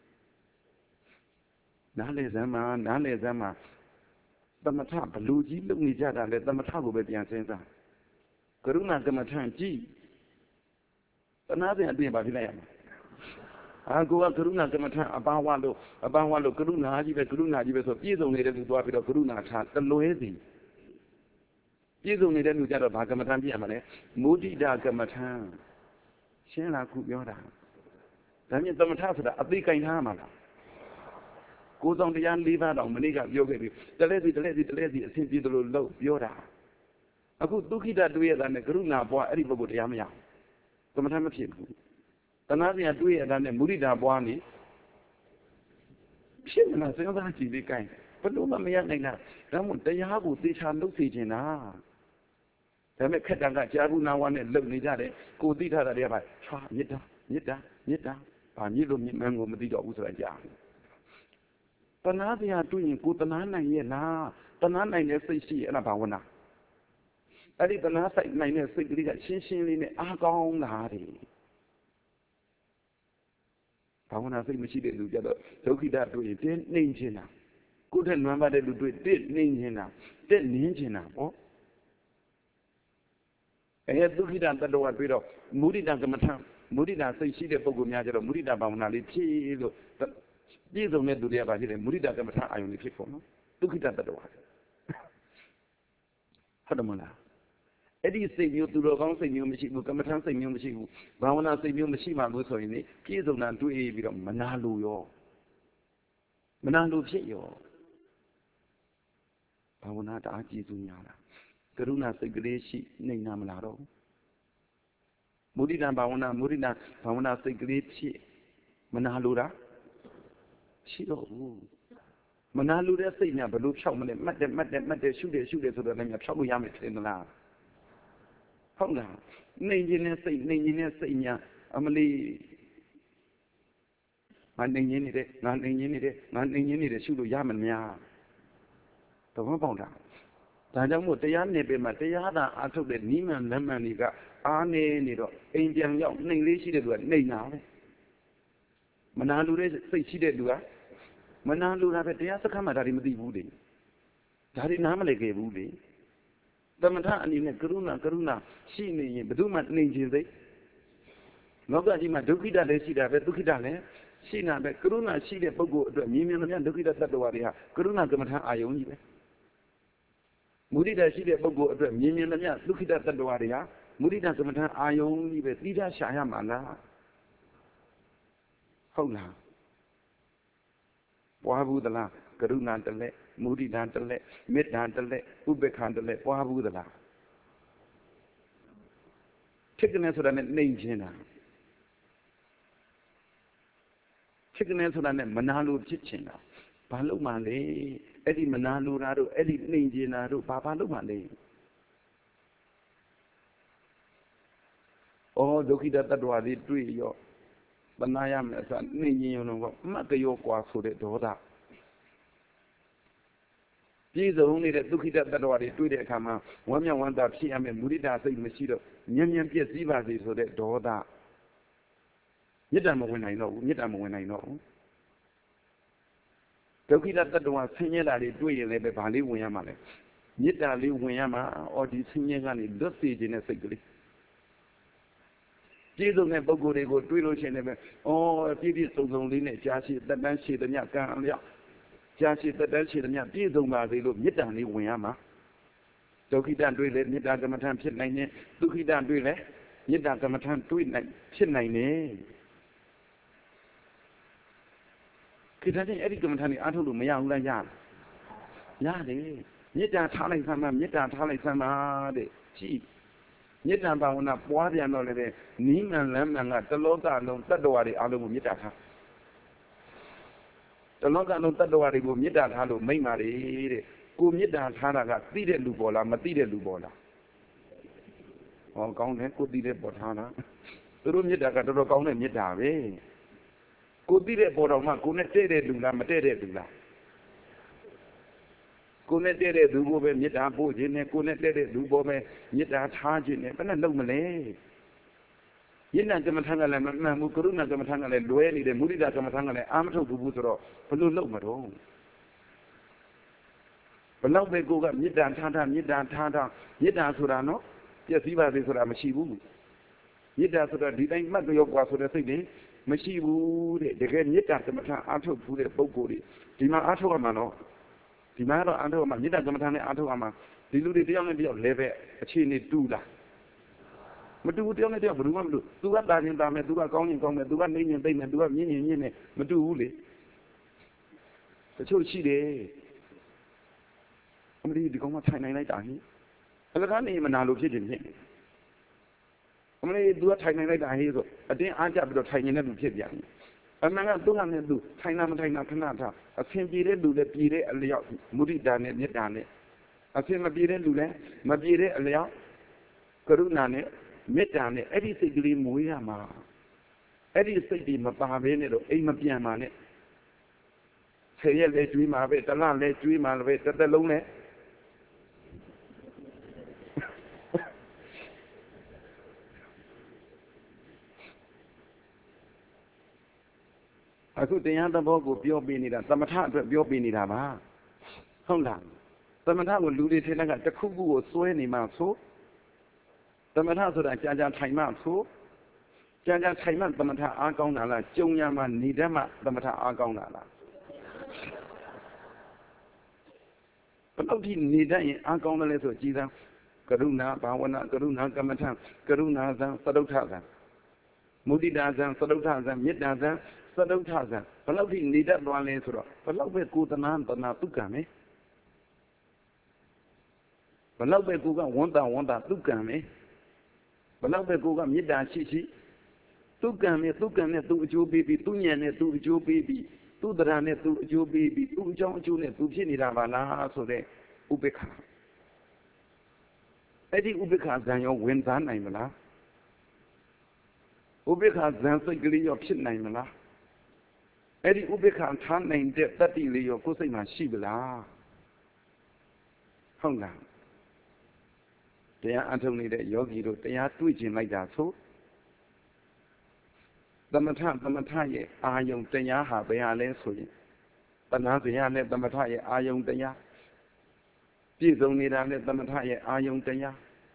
Nale Zama, Nale Zama. The Matap, Luigi, Lumijada, let the Matago be the answer. Karuna Gamatan G. Another idea about the I'll go up Karuna Gamatan about one look, about one look, Karuna, Jiva Karuna, Jiva, so you don't need to do a bit of Karuna, the Loezi. You don't need to get a Bagamatan Yamane, Moody Dagamatan. Shena Kubiora. Then you don't have the Abika in Hamana. Goes on the young lever on Maniga Yoga. The lazy, the lazy, the lazy, simply the low Yoda. A good looky that way than the Gruna boy, everybody Yamia. The Matamaki. The Nazi at way than the Murida Boani. She will not say that she be kind. But no one may have that. Then the Yabu teach her no teaching. Ah. They make Katanga Jaruna one and love Nidade. Go did her thereby. Yita, Yita, Yita. And you don't remember the dog was like Yam. Tanazia doing good banana here now. Banana in the sea and about one. I did the last nine years simply that she in the Agong Hardy. I want to think she did do the Toki that do it, didn't ninja. Good and remember they do it, did ninja, did ninja. Oh, and yet look at that door bit of Moody Dagamatam, Moody that say she did Bogumia, Moody Dabanali, these don't do the about it, Murida Gamata, I only click for no. Look at that door. Hadamona. Eddie say you to the wrong thing, you machine, Gamatan say you machine, Bawana say you machine, was so in it, please don't do a bit of Manalu yo. Manalu shit yo. Bawana Aji Zunyana. Karuna say Greshi, Namalaro. Murida Bawana, Murida, Bawana say Greshi, Manalura. She oh, Manalu, they're saying, but look, show me, met them, met them, met them, shoot it, shoot it, so that I'm a trouble yamit in the lab. How now? Ningin say, Ningin saying, Amelie. My ningin it, not ningin it, not ningin it, shoot a yaman ya. The one about that. ဒါကြောင့်မို့တရားနေပေမှာတရားသာအားထုတ်တဲ့နိမန်လက်မှန်တွေကအားနေနေတော့အိမ်ပြန်ရောက်နှိမ်လေးရှိတဲ့သူကနှိမ်တာပဲမနာလူတဲ့စိတ်ရှိတဲ့သူကမနာလူတာပဲတရားစခန်းမှာဒါတွေမသိဘူးလေဒါတွေနားမလည်ခဲ့ဘူးလေသမထအနေနဲ့ကရုဏာကရုဏာရှိနေရင်ဘယ်သူမှနှိမ်ခြင်းစိတ်လောကကြီးမှာဒုက္ခိတလည်းရှိတာပဲဒုက္ခိတလည်းရှိတာပဲကရုဏာရှိတဲ့ပုဂ္ဂိုလ်အတွက်မြင်မြင်သမျှဒုက္ခိတတ attva တွေဟာကရုဏာကမ္မထာအာယုံကြီးပဲမုဒိတာရှိတဲ့ပုဂ္ဂိုလ်အတွက်မြင်မြင်သမျှဒုက္ခိတတ attva တွေဟာမုဒိတာကမ္မထာအာယုံကြီးပဲသီးခြားရှာရမှာလားဟုတ်လားပွားဘူးသလားကရုဏာတလက်မုဒိတာတလက်မေတ္တာတလက်ဥပေက္ခတလက်ပွားဘူးသလားဖြစ်ကနေဆိုတာနဲ့နှိမ်ခြင်းတာဖြစ်ကနေဆိုတာနဲ့မနာလို့ဖြစ်ချင်တာဘာလို့မှလဲအဲ့ဒီမနာလို့တာတို့အဲ့ဒီနှိမ်ခြင်းတာတို့ဘာဘာလို့မှလဲဩဒုက္ခိတတ attva တွေတွေ့ရောတဏှာရမယ်ဆိုတာနှိမ်ခြင်းရုံတော့အမှတ်တရောကွာဆိုတဲ့ဒေါသပြည့်စုံနေတဲ့ဒုက္ခိတတ attva တွေတွေ့တဲ့အခါမှာဝမ်းမြောက်ဝမ်းသာဖြစ်ရမယ်မုဒိတာစိတ်မရှိတော့ညံ့ညံ့ပြည့်စည်ပါစေဆိုတဲ့ဒေါသမေတ္တာမဝင်နိုင်တော့ဘူးမေတ္တာမဝင်နိုင်တော့ဘူးဒုက္ခိတတ attva ဆင်းရဲတာတွေတွေ့ရင်လည်းပဲဗာလေးဝင်ရမှာလေမေတ္တာလေးဝင်ရမှာအော်ဒီဆင်းရဲကနေလွတ်စေခြင်းနဲ့စိတ်ကလေးပြည့်စုံတဲ့ပုဂ္ဂိုလ်တွေကိုတွေးလို့ရှိရင်လည်းအော်ပြည့်ပြည့်စုံစုံလေးနဲ့ကြာရှည်တက်တန်းရှည်သမျှကံအလျောက်ကြာရှည်တက်တန်းရှည်သမျှပြည့်စုံပါစေလို့မေတ္တာလေးဝင်ရမှာဒုက္ခိတတွေးလေမေတ္တာကမ္မထံဖြစ်နိုင်တယ်ဒုက္ခိတတွေးလေမေတ္တာကမ္မထံတွေးနိုင်ဖြစ်နိုင်တယ်ခေတ္တချင်းအဲ့ဒီကမ္မထံนี่အားထုတ်လို့မရဘူးလားရရတယ်မေတ္တာထားလိုက်ဆမ်းမမေတ္တာထားလိုက်ဆမ်းပါတဲ့ကြည့်မေတ္တာဘာဝနာပွားပြန်တော့လည်းနီးမှန်လမ်းမှန်ကတလောကလုံးတတ္တဝါတွေအားလုံးကိုမေတ္တာထားတလောကလုံးတတ္တဝါတွေကိုမေတ္တာထားလို့မိမ့်ပါလေတဲ့ကိုမေတ္တာထားတာကသိတဲ့လူပေါ်လားမသိတဲ့လူပေါ်လားဟောကောင်းတယ်ကိုသိတဲ့ပေါ်ထားတာသူတို့မေတ္တာကတော်တော်ကောင်းတဲ့မေတ္တာပဲကိုသိတဲ့ပေါ်တော်မှာကိုနဲ့တဲ့တဲ့လူလားမတဲ့တဲ့လူလားကိုနဲ့တဲ့တဲ့လူကိုပဲမေတ္တာပို့ခြင်းနဲ့ကိုနဲ့တဲ့တဲ့လူပေါ်ပဲမေတ္တာထားခြင်းနဲ့ဘယ်နဲ့လုံးမလဲယဉ်နာကမ္မထံကလည်းမမှန်ဘူးကရုဏာကမ္မထံကလည်းလွဲနေတယ်မုဒိတာကမ္မထံကလည်းအာမထုတ်ဘူးဆိုတော့ဘလို့လုံးမတော့ဘလောက်ပဲကိုကမေတ္တာထားထားမေတ္တာထားထားမေတ္တာဆိုတာနော်ပြည့်စည်ပါစေဆိုတာမရှိဘူးမေတ္တာဆိုတာဒီတိုင်းမှတ်ကြောက်กว่าဆိုတဲ့စိတ်တွေမရှိဘူးတဲ့တကယ်မေတ္တာကမ္မထံအားထုတ်ဘူးတဲ့ပုဂ္ဂိုလ်တွေဒီမှာအားထုတ်ရမှာနော်ဒီမှာတော့အားထုတ်ရမှာမေတ္တာကမ္မထံနဲ့အားထုတ်ရမှာဒီလူတွေတယောက်နဲ့တယောက်လဲပဲအခြေအနေတူလားမတူဘူးတယောက်နဲ့တယောက်ဘယ်သူမှမတူသူကတာရင်တာမယ်သူကကောင်းရင်ကောင်းမယ်သူကနေရင်သိမယ်သူကမြင့်ရင်မြင့်တယ်မတူဘူးလေတချို့ရှိတယ်အမလီဒီကောင်မထိုင်နိုင်လိုက်တာဟိအလကားနေမနာလို့ဖြစ်တယ်ဖြစ်တယ်အမလီသူကထိုင်နိုင်လိုက်တာဟိဆိုအတင်းအားကြပြီးတော့ထိုင်နေတဲ့လူဖြစ်ပြန်တယ်အမှန်ကသူကနဲ့သူထိုင်တာမထိုင်တာခဏထားအဆင်ပြေတဲ့လူလည်းပြေတဲ့အလျောက်မုဒိတာနဲ့မေတ္တာနဲ့အဆင်မပြေတဲ့လူလည်းမပြေတဲ့အလျောက်ကရုဏာနဲ့မေတ္တာနဲ့အဲ့ဒီစိတ်ကလေးမွေးရမှာအဲ့ဒီစိတ်ဒီမပါဘဲနဲ့တော့အိမ်မပြန်ပါနဲ့ဆယ်ရက်လဲကျွေးမှာပဲတလလဲကျွေးမှာပဲတစ်သက်လုံးလဲအခုတရားသဘောကိုပြောပြနေတာသမထအတွက်ပြောပြနေတာပါဟုတ်လားသမထကိုလူတွေထင်တဲ့ကတစ်ခုခုကိုစွဲနေမှဆိုသမထဆိုတာကြာကြာထိုင်မှဆိုကြာကြာထိုင်မှသမထအားကောင်းတာလားကြုံရမှနေတတ်မှသမထအားကောင်းတာလားဘယ်တော့ဒီနေတတ်ရင်အားကောင်းတယ်လဲဆိုကြည်သာကရုဏာဘာဝနာကရုဏာကမ္မထကရုဏာဇံသတုဋ္ဌဇံမုဒိတာဇံသတုဋ္ဌဇံမေတ္တာဇံသတုဋ္ဌဇံဘယ်တော့ဒီနေတတ်သွားလဲဆိုတော့ဘယ်တော့ပဲကိုယ်တနာတနာတုကံမယ်ဘယ်တော့ပဲကိုကဝန္တာဝန္တာတုကံမယ်ဘယ်တော့ပဲကိုကမေတ္တာရှိရှိသူကံနဲ့သူကံနဲ့သူအကျိုးပေးပြီးသူဉာဏ်နဲ့သူအကျိုးပေးပြီးသူတရားနဲ့သူအကျိုးပေးပြီးသူအကြောင်းအကျိုးနဲ့သူဖြစ်နေတာပါလားဆိုတဲ့ဥပေက္ခအဲ့ဒီဥပေက္ခဇံရောဝင်စားနိုင်မလားဥပေက္ခဇံစိတ်ကလေးရောဖြစ်နိုင်မလားအဲ့ဒီဥပေက္ခထားနိုင်တဲ့တတ္တိလေးရောကိုယ်စိတ်မှာရှိပလားဟုတ်လားတရားအထုတ်နေတဲ့ယောဂီတို့တရားတွေ့ကျင်လိုက်တာဆိုသမထသမထရဲ့အာယုံတရားဟာဘယ်ဟာလဲဆိုရင်တဏှာဇယနဲ့သမထရဲ့အာယုံတရားပြည့်စုံနေတာနဲ့သမထရဲ့အာယုံတရား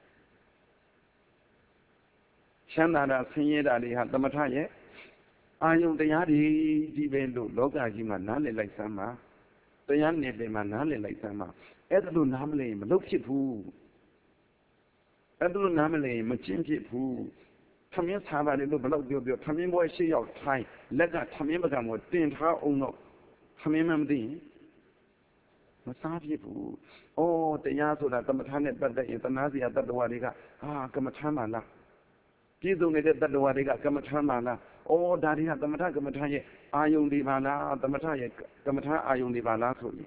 ချမ်းသာတာဆင်းရဲတာတွေဟာသမထရဲ့အာယုံတရားတွေဒီပဲလို့လောကကြီးမှာနားလည်လိုက်စမ်းပါတရားနယ်ပင်မှာနားလည်လိုက်စမ်းပါအဲ့ဒါလို့နားမလည်ရင်မလုပ်ဖြစ်ဘူးအဲ့ဒါလို့နားမလည်ရင်မကျင့်ဖြစ်ဘူးထမင်းစားပါတယ်လို့ဘလောက်ပြောပြောထမင်းဘွဲရှေ့ရောက်ထိုင်းလက်ကထမင်းပကံကိုတင်ထားအောင်တော့ထမင်းမှမသိရင်မစားဖြစ်ဘူး။အော်တရားဆိုတာကမ္မထာနဲ့ပတ်သက်ရင်သနာစရာတတ္တဝါတွေကဟာကမ္မထာမှလားပြည့်စုံနေတဲ့တတ္တဝါတွေကကမ္မထာမှလားအော်ဒါတွေကကမ္မထာကမ္မထာရဲ့အာယုန်တွေပါလားကမ္မထာရဲ့ကမ္မထာအာယုန်တွေပါလားဆိုရင်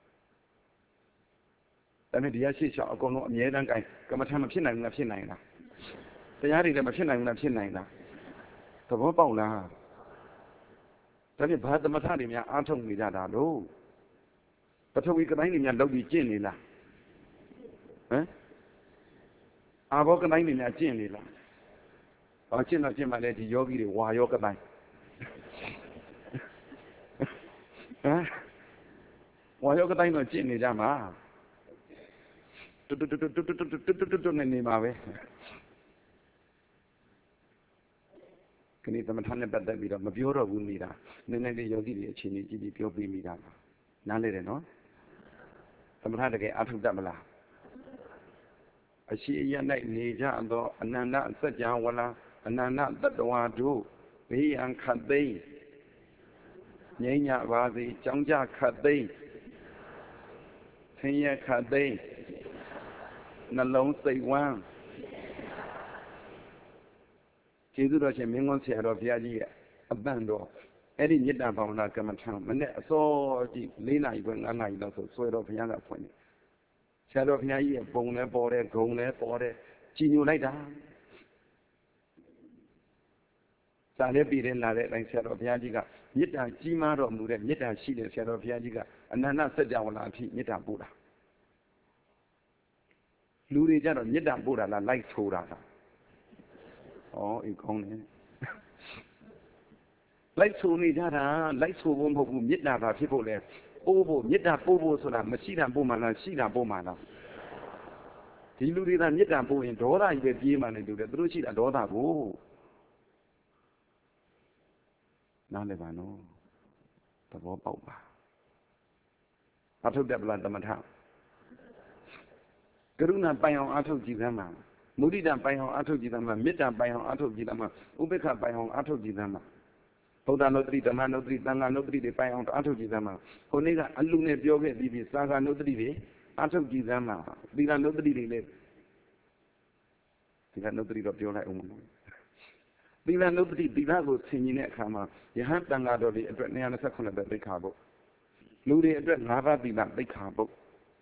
ဒါနဲ့တရားရှိချောက်အကုန်လုံးအမြဲတမ်းကိုင်ကမ္မထာမဖြစ်နိုင်ဘူးလားဖြစ်နိုင်လားတရားတွေလည်းမဖြစ်နိုင်ဘူးလားဖြစ်နိုင်လားသဘောပေါက်လားဒါနဲ့ဘာသမထတွေများအားထုတ်နေကြတာလို့ပထဝီကတိုင်းတွေများလောက်ပြီးကျင့်နေလားဟမ်အာဘောကတိုင်းတွေများကျင့်နေလားဟောကျင့်တော့ကျင့်မှလည်းဒီယောဂီတွေဝါယောကတိုင်းဟမ်ဝါယောကတိုင်းတော့ကျင့်နေကြမှာတွတ်တွတ်တွတ်တွတ်တွတ်တွတ်တွတ်နေနေမှာပဲခဏသမထနဲ့ပတ်သက်ပြီးတော့မပြောတော့ဘူးနေတာနည်းနည်းလေးယောဂီတွေအချိန်ကြီးကြည့်ပြီးပြောပြမိတာပါနားလေတယ်နော်သမထတကယ်အထုတတ်မလားအရှိအယ၌နေကြသောအနန္တစัจ java ဝလာအနန္တတတ္တဝါတို့ဘေးရန်ခတ်သိမ်းငြိမ်းညပါစေကြောင်းကြခတ်သိမ်းဆင်းရဲခတ်သိမ်းနှလုံးစိတ်ဝမ်းကျေးဇူးတော်ရှင်မင်းကွန်းဆရာတော်ဘုရားကြီးရဲ့အပန့်တော်အဲ့ဒီမေတ္တာဘာဝနာကမ္မထံမနဲ့အစောကြီး၄နာရီခွဲ၅နာရီလောက်ဆိုဆွဲတော်ဘုရားကဖွင့်တယ်ဆရာတော်ဘုရားကြီးရဲ့ပုံလည်းပေါ်တယ်ဂုံလည်းပေါ်တယ်ကြည်ညိုလိုက်တာစာလည်းပြည်တယ်လာတဲ့အတိုင်းဆရာတော်ဘုရားကြီးကမေတ္တာကြီးမားတော်မူတဲ့မေတ္တာရှိတဲ့ဆရာတော်ဘုရားကြီးကအနန္တစัจ java ဝလာအဖြစ်မေတ္တာပို့တာလူတွေကြတော့မေတ္တာပို့တာလားလိုက်ဆိုတာလားဩအေးကောင်းတယ်လိုက်ဆိုနေကြတာလိုက်ဆိုဖို့မဟုတ်ဘူးမေတ္တာပါဖြစ်ဖို့လဲပို့ဖို့မေတ္တာပို့ဖို့ဆိုတာမရှိတာပို့မှလားရှိတာပို့မှလားဒီလူတွေကမေတ္တာပို့ရင်ဒေါသကြီးပဲပြေးမှနေလို့လေသူတို့ရှိတာဒေါသကိုနားလည်ပါနော်သဘောပေါက်ပါအထုတ်တယ်ဗလားသမထကရုဏာပိုင်အောင်အထုတ်ကြည့်သမ်းပါမုဒိတာပိုင်အောင်အထုတ်ကြည့်သမ်းပါမေတ္တာပိုင်အောင်အထုတ်ကြည့်သမ်းပါဥပေက္ခပိုင်အောင်အထုတ်ကြည့်သမ်းပါဗုဒ္ဓနုတ္တိဓမ္မနုတ္တိသံဃာနုတ္တိတွေပိုင်အောင်အထုတ်ကြည့်သမ်းပါဟိုနေ့ကအလူနဲ့ပြောခဲ့ပြီးပြီးသာဃာနုတ္တိတွေအထုတ်ကြည့်သမ်းပါသီလနုတ္တိတွေလည်းသီလနုတ္တိတော့ပြောလိုက်အောင်သီလနုတ္တိသီလကိုဆင်ခြင်တဲ့အခါမှာယဟန်တန်ဃာတော်တွေအတွက်၂၂၇ပဲသိက္ခာပုဒ်လူတွေအတွက်၅ပါးသီလသိက္ခာပုဒ်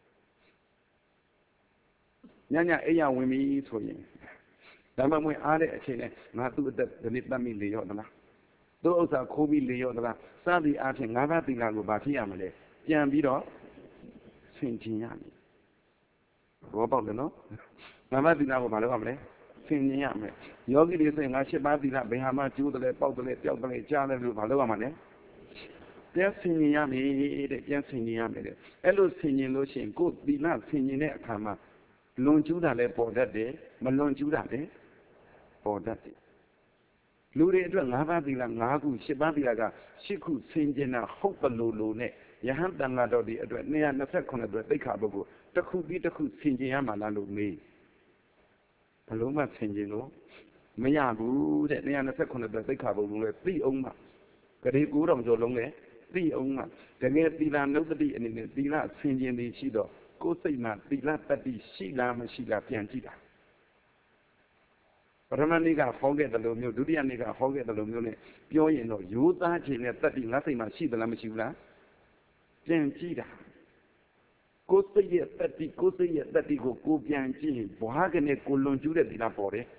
ညညအိယာဝင်ပြီဆိုရင်ဓမ္မမွေအားတဲ့အချိန်နဲ့ငါသူ့အသက်ဒီနေ့တတ်မိလေရောသလားသူ့ဥစ္စာခိုးပြီးလေရောသလားစသည်အားဖြင့်ငါးပါးသီလကိုဗာဖြစ်ရမလဲပြန်ပြီးတော့ဆင်ခြင်ရမယ်ဘောပေါက်တယ်နော်ငါးပါးသီလကိုဗာလုပ်ရမလဲဆင်ခြင်ရမယ်ယောဂီတွေဆိုရင်ငါ၈ပါးသီလဘယ်ဟာမှကျိုးတယ်ပေါက်တယ်ပျောက်တယ်ကြားတယ်လို့ဗာလုပ်ရမှာလဲပြန်ဆင်ခြင်ရမယ်တဲ့ပြန်ဆင်ခြင်ရမယ်တဲ့အဲ့လိုဆင်ခြင်လို့ရှိရင်ကိုယ်သီလဆင်ခြင်တဲ့အခါမှာလွန်ကျူးတာလည်းပေါ်တတ်တယ်မလွန်ကျူးတာလည်းပေါ်တတ်တယ်လူတွေအတွက်၅ပါးသီလ၅ခု၈ပါးသီလက၈ခုဆင်ခြင်တာဟုတ်ပလို့လို့နဲ့ယဟန်တန်ဃာတော်တွေအတွက်၂၂၇အတွက်သိက္ခာပုဒ်ကိုတစ်ခုပြီးတစ်ခုဆင်ခြင်ရမှာလားလို့မေးဘလုံးမှဆင်ခြင်လို့မရဘူးတဲ့၂၂၇အတွက်သိက္ခာပုဒ်လုံးလည်းသိအောင်မှဂရေ၉တောင်ကျော်လုံးလည်းသိအောင်မှတကယ်သီလနုတ္တိအနေနဲ့သီလဆင်ခြင်ပြီးရှိတော့ကိုယ်စိတ်မှာသီလတတ္တိရှိလားမရှိလားပြန်ကြည့်တာပထမနေ့ကဟောခဲ့တယ်လို့မျိုးဒုတိယနေ့ကဟောခဲ့တယ်လို့မျိုးနဲ့ပြောရင်တော့ရိုးသားခြင်းနဲ့တတ္တိငါစိတ်မှာရှိသလားမရှိဘူးလားပြန်ကြည့်တာကိုယ်စိတ်ရဲ့တတ္တိကိုယ်စိတ်ရဲ့တတ္တိကိုကိုပြန်ကြည့်ရင်ဘွားကနေကိုလွန်ကျူးတဲ့သီလပေါ်တယ်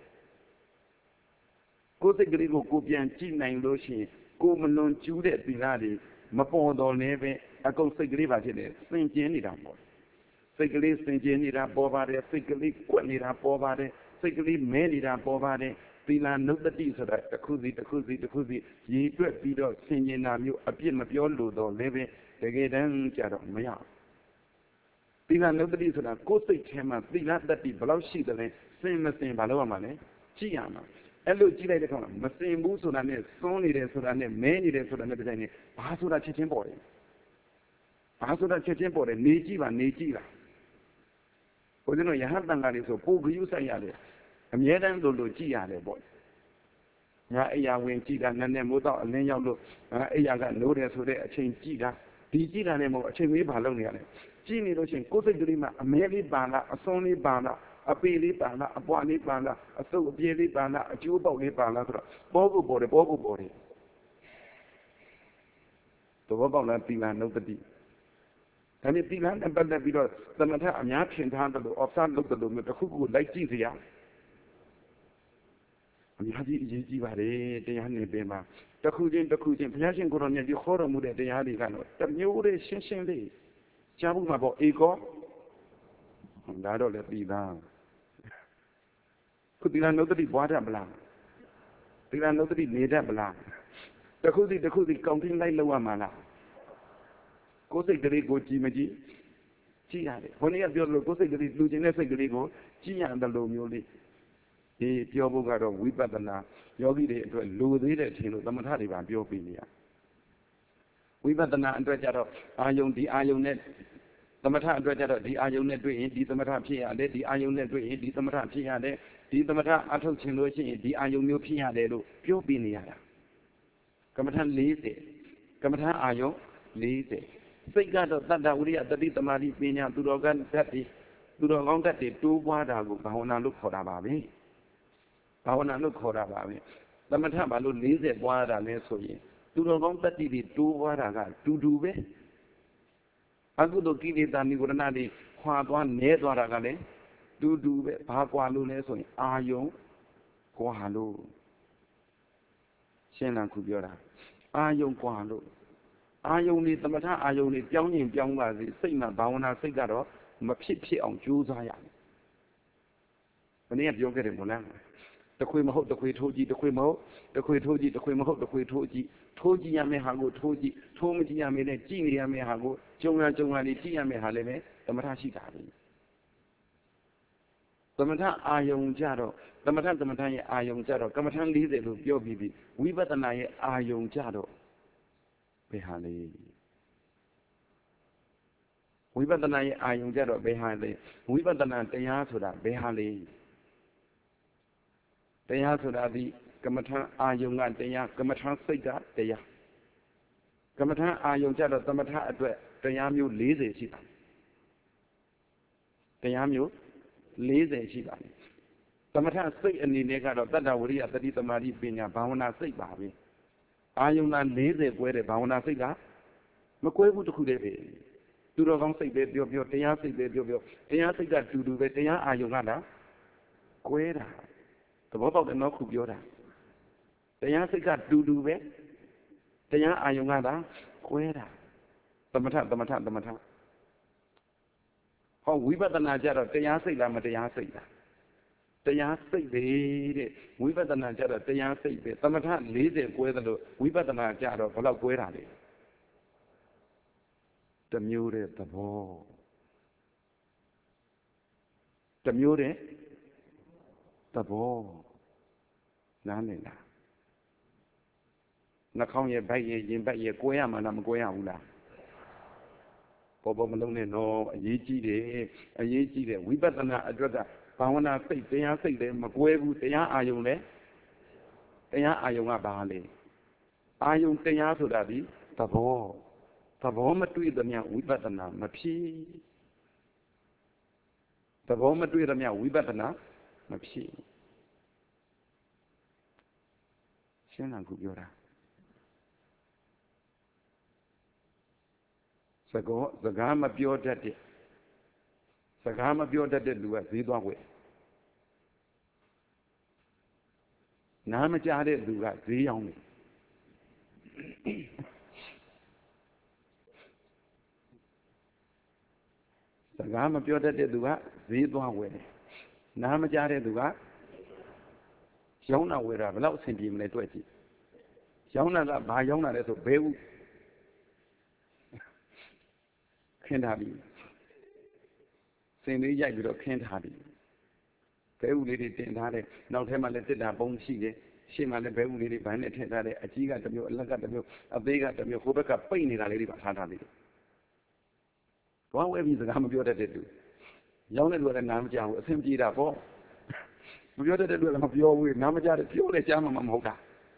ကိုယ်စိတ်ကလေးကိုကိုပြန်ကြည့်နိုင်လို့ရှိရင်ကိုမလွန်ကျူးတဲ့သီလတွေမပေါ်တော့လည်းပဲအကုန်စိတ်ကလေးပါဖြစ်တယ်သင်ကျင်နေတာပေါ့စိတ်ကလေးစင်ကြယ်နေတာပေါ်ပါတယ်စိတ်ကလေးကွက်နေတာပေါ်ပါတယ်စိတ်ကလေးမဲနေတာပေါ်ပါတယ်သီလနုတ္တိဆိုတာတစ်ခုစီတစ်ခုစီတစ်ခုစီရည်တွက်ပြီးတော့ဆင်ញင်တာမျိုးအပြစ်မပြောလို့တော့လည်းပဲတကယ်တမ်းကြတော့မရသီလနုတ္တိဆိုတာကိုယ်စိတ်ထဲမှာသီလတတိဘယ်လောက်ရှိတယ်လဲစင်မစင်ဘာလို့ရမှာလဲကြည့်ရမှာအဲ့လိုကြည့်လိုက်တဲ့အခါမှာမစင်ဘူးဆိုတာနဲ့စွန်းနေတယ်ဆိုတာနဲ့မဲနေတယ်ဆိုတာနဲ့တတိုင်းနဲ့ဘာဆိုတာချက်ချင်းပေါ်တယ်ဘာဆိုတာချက်ချင်းပေါ်တယ်နေကြည့်ပါနေကြည့်လားဘုရားတို့ယဟန်တန်ခါလေးဆိုပိုဂယုဆိုင်ရတယ်အမြဲတမ်းလိုလိုကြည့်ရတယ်ပေါ့ငါအိယာဝင်ကြည့်တာနည်းနည်းမိုးတော့အလင်းရောက်လို့ငါအိယာကနိုးတယ်ဆိုတဲ့အချိန်ကြည့်တာဒီကြည့်တာနဲ့မဟုတ်အချိန်လေးဘာလုပ်နေရလဲကြည့်နေလို့ရှိရင်ကိုယ်စိတ်ကလေးမှာအမဲလေးပါလားအစွန်းလေးပါလားအပေလေးပါလားအပွားလေးပါလားအစုပ်အပြေးလေးပါလားအကျိုးပေါက်လေးပါလားဆိုတော့ပေါ်ဖို့ပေါ်တယ်ပေါ်ဖို့ပေါ်တယ်တော့ပေါက်လားတိလနုတ္တိဒါနဲ့တိလနဲ့ပတ်သက်ပြီးတော့သမထအများဖြင့်ထားတယ်လို့ observe လုပ်တယ်လို့မျိုးတစ်ခုခုလိုက်ကြည့်စရာအများကြီးအရေးကြီးပါတယ်တရားနေပင်မှာတစ်ခုချင်းတစ်ခုချင်းဘုရားရှင်ကိုယ်တော်မြတ်ကြီးခေါ်တော်မူတဲ့တရားတွေကတော့တမျိုးလေးရှင်းရှင်းလေးကြားဖို့မှာပေါ့အေကောဒါတော့လည်းပြီးသားခုတိလနုတ္တိပွားတတ်မလားတိလနုတ္တိနေတတ်မလားတစ်ခုစီတစ်ခုစီကောင်းတင်းလိုက်လောက်ရမှာလားကိုယ်စိတ်ကလေးကိုကြည်မကြည်ကြည့်ရတယ်ဘုန်းကြီးကပြောလို့ကိုယ်စိတ်ကလေးလူချင်းတဲ့စိတ်ကလေးကိုကြည်ရတယ်လို့မျိုးလေးဒီပြောဖို့ကတော့ဝိပဿနာယောဂီတွေအတွက်လူသေးတဲ့ထင်လို့သမထတွေပါပြောပြီးနေရဝိပဿနာအတွက်ကြတော့အာယုံဒီအာယုံနဲ့သမထအတွက်ကြတော့ဒီအာယုံနဲ့တွေ့ရင်ဒီသမထဖြစ်ရတယ်ဒီအာယုံနဲ့တွေ့ရင်ဒီသမထဖြစ်ရတယ်ဒီသမထအထုတ်ခြင်းလို့ရှိရင်ဒီအာယုံမျိုးဖြစ်ရတယ်လို့ပြောပြီးနေရတာကမ္မထ၄၀ကမ္မထအာယုံ၄၀စိတ်ကတော့တတ္တဝိရိယတတိတမာတိပညာသူတော်ကဓာတ်တွေသူတော်ကောင်းဓာတ်တွေတိုးပွားတာကိုဘာဝနာလို့ခေါ်တာပါပဲဘာဝနာလို့ခေါ်တာပါပဲသမထဘာလို့၄၀ပွားတာလဲဆိုရင်သူတော်ကောင်းတတ္တိတွေတိုးပွားတာကတူတူပဲအကုသိုလ်ကိလေသာနိဝရဏတွေခွာသွားနဲသွားတာကလည်းတူတူပဲဘာကွာလို့လဲဆိုရင်အာယုံကွာလို့ရှင်းလန်းခုပြောတာအာယုံကွာလို့အာယုံนี่သမထအာယုံนี่ပြောင်းရင်ပြောင်းပါစေစိတ်မှာဘာဝနာစိတ်ကတော့မဖြစ်ဖြစ်အောင်ကြိုးစားရတယ်။ဘယ်နည်းပြောခဲ့တယ်မို့လား။တခွေမဟုတ်တခွေထိုးကြည့်တခွေမဟုတ်တခွေထိုးကြည့်တခွေမဟုတ်တခွေထိုးကြည့်ထိုးကြည့်ရမယ့်ဟာကိုထိုးကြည့်ထိုးမကြည့်ရမယ့်နဲ့ကြည့်နေရမယ့်ဟာကိုကြုံရကြုံရလေးကြည့်ရမယ့်ဟာလည်းပဲသမထရှိတာပဲ။သမထအာယုံကြတော့သမထသမထရဲ့အာယုံကြတော့ကမ္မထ၄၀လို့ပြောပြီးပြီဝိပဿနာရဲ့အာယုံကြတော့ဘယ်ဟာလဲဝိပဿနာရဲ့အာယုံကြတော့ဘယ်ဟာလဲဝိပဿနာတရားဆိုတာဘယ်ဟာလဲတရားဆိုတာဒီကမ္မထအာယုံကတရားကမ္မထစိတ်ကတရားကမ္မထအာယုံကြတော့သမထအတွက်တရားမျိုး၄၀ရှိတာတရားမျိုး၄၀ရှိပါတယ်သမထစိတ်အနေနဲ့ကတော့တတ္တဝရိယတတိတမာတိပညာဘာဝနာစိတ်ပါပဲအာယုံက၄၀ကွဲတဲ့ဘာဝနာစိတ်ကမကွဲဘူးတစ်ခုတည်းပဲသူတော်ကောင်းစိတ်ပဲပြောပြောတရားစိတ်ပဲပြောပြောတရားစိတ်ကတူတူပဲတရားအာယုံကလားကွဲတာသဘောပေါက်တယ်နော်ခုပြောတာတရားစိတ်ကတူတူပဲတရားအာယုံကလားကွဲတာသမထသမထသမထဟောဝိပဿနာကြတော့တရားစိတ်လားမတရားစိတ်လားတရားစိတ်ပဲတဲ့ဝိပဿနာကြတော့တရားစိတ်ပဲသမထ၄၀ကွဲသလိုဝိပဿနာကြတော့ဘယ်လောက်ကွဲတာလဲတမျိုးတဲ့သဘောတမျိုးတဲ့သဘောနားလည်လားနှာခေါင်းရဲ့ဗိုက်ရဲ့ရင်ဘတ်ရဲ့ကွဲရမှာလားမကွဲရဘူးလားပေါ်ပေါ်မလုံးနဲ့တော့အရေးကြီးတယ်အရေးကြီးတယ်ဝိပဿနာအတွက်ကဘာဝနာစိတ်တရားစိတ်လည်းမကွဲဘူးတရားအာယုံလည်းတရားအာယုံကဘာလဲအာယုံတရားဆိုတာဒီသဘောသဘောမတွေ့သမျှဝိပဿနာမဖြစ်သဘောမတွေ့သမျှဝိပဿနာမဖြစ်ရှင်းလားခုပြောတာစကားစကားမပြောတတ်တဲ့စကားမပြောတတ်တဲ့လူကဈေးသွားဝယ်နားမကြားတဲ့လူကဈေးရောင်းတယ် Sagama Piotatua, Zidwa way. Namajare Yona were without sending me twenty. Yona by Yona as a beau can't have you. Saint Yagudo can't have you. Beau lady didn't have it, not him I let it that bone she. She might have beau lady by net that a giga to you, a laga to you, a bega to you, Hobaka painted a lady by Hatali. One way is the Gamma Biota to do. Yona were a Namja, same Gita for. We got to do a your way, Namaja, purely Jama Moga.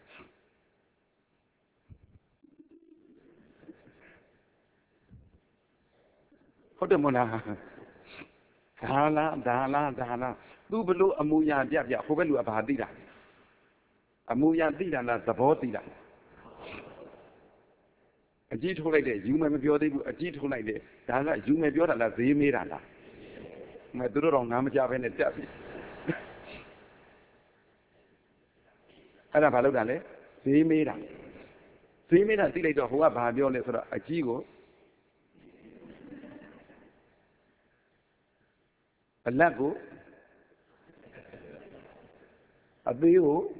Hodamona Dala, Dala, Dala. Do below a Muya Jabia, Hobelu Abadida. A Muya Dida, the Botida. A G two like this, you may be a G two like this. Dala, you may be a la Zimirala. My daughter on Namaja and a Jabi. Ada balu dale, Zimira. Zimira delay to Hoa Babiola for a Jigo. A lago, a bio,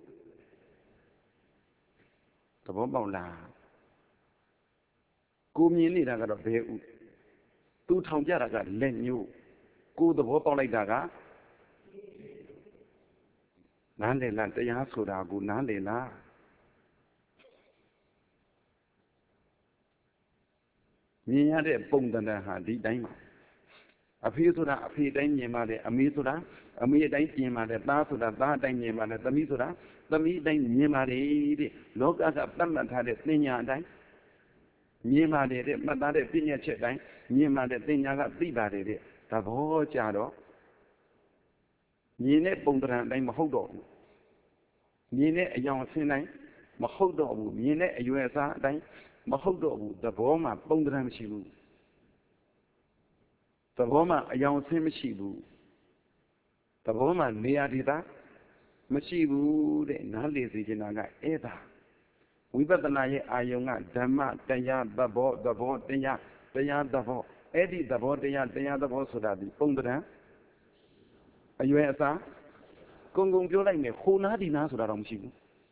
the Bombola. Go me in a got a bear. Two town Jaraga, lend you. Go the Bopa like Daga. Nande la te ya soda go nande la. Minya de pong dana ha di daima. A few soda, a few dine yemade, a me soda, a me dine yemade, ta soda, ta dine yemade, the me soda, the me dine yemade, look as a planet had a thinya dine. Yemade, Madade Pina check dine, Yemade thinya bibade, the whole jado. Yene Bondran dine Mahodo. Yene a young sinai, Mahodo, Yene a U S A dine, Mahodo, the Boma Bondran Shibu. The Boma a young Simishibu. The Boma Neadida, Mashibu, the Nali Zinaga, Eda. We better Naye Ayunga, Dama, Daya, the Bo, the Bo, Daya, Daya, the Bo, Eddie, the Bo, Daya, Daya, the Bo, so that the Bondran. A U S A Gong Jolang, who not in answer that on Shibu.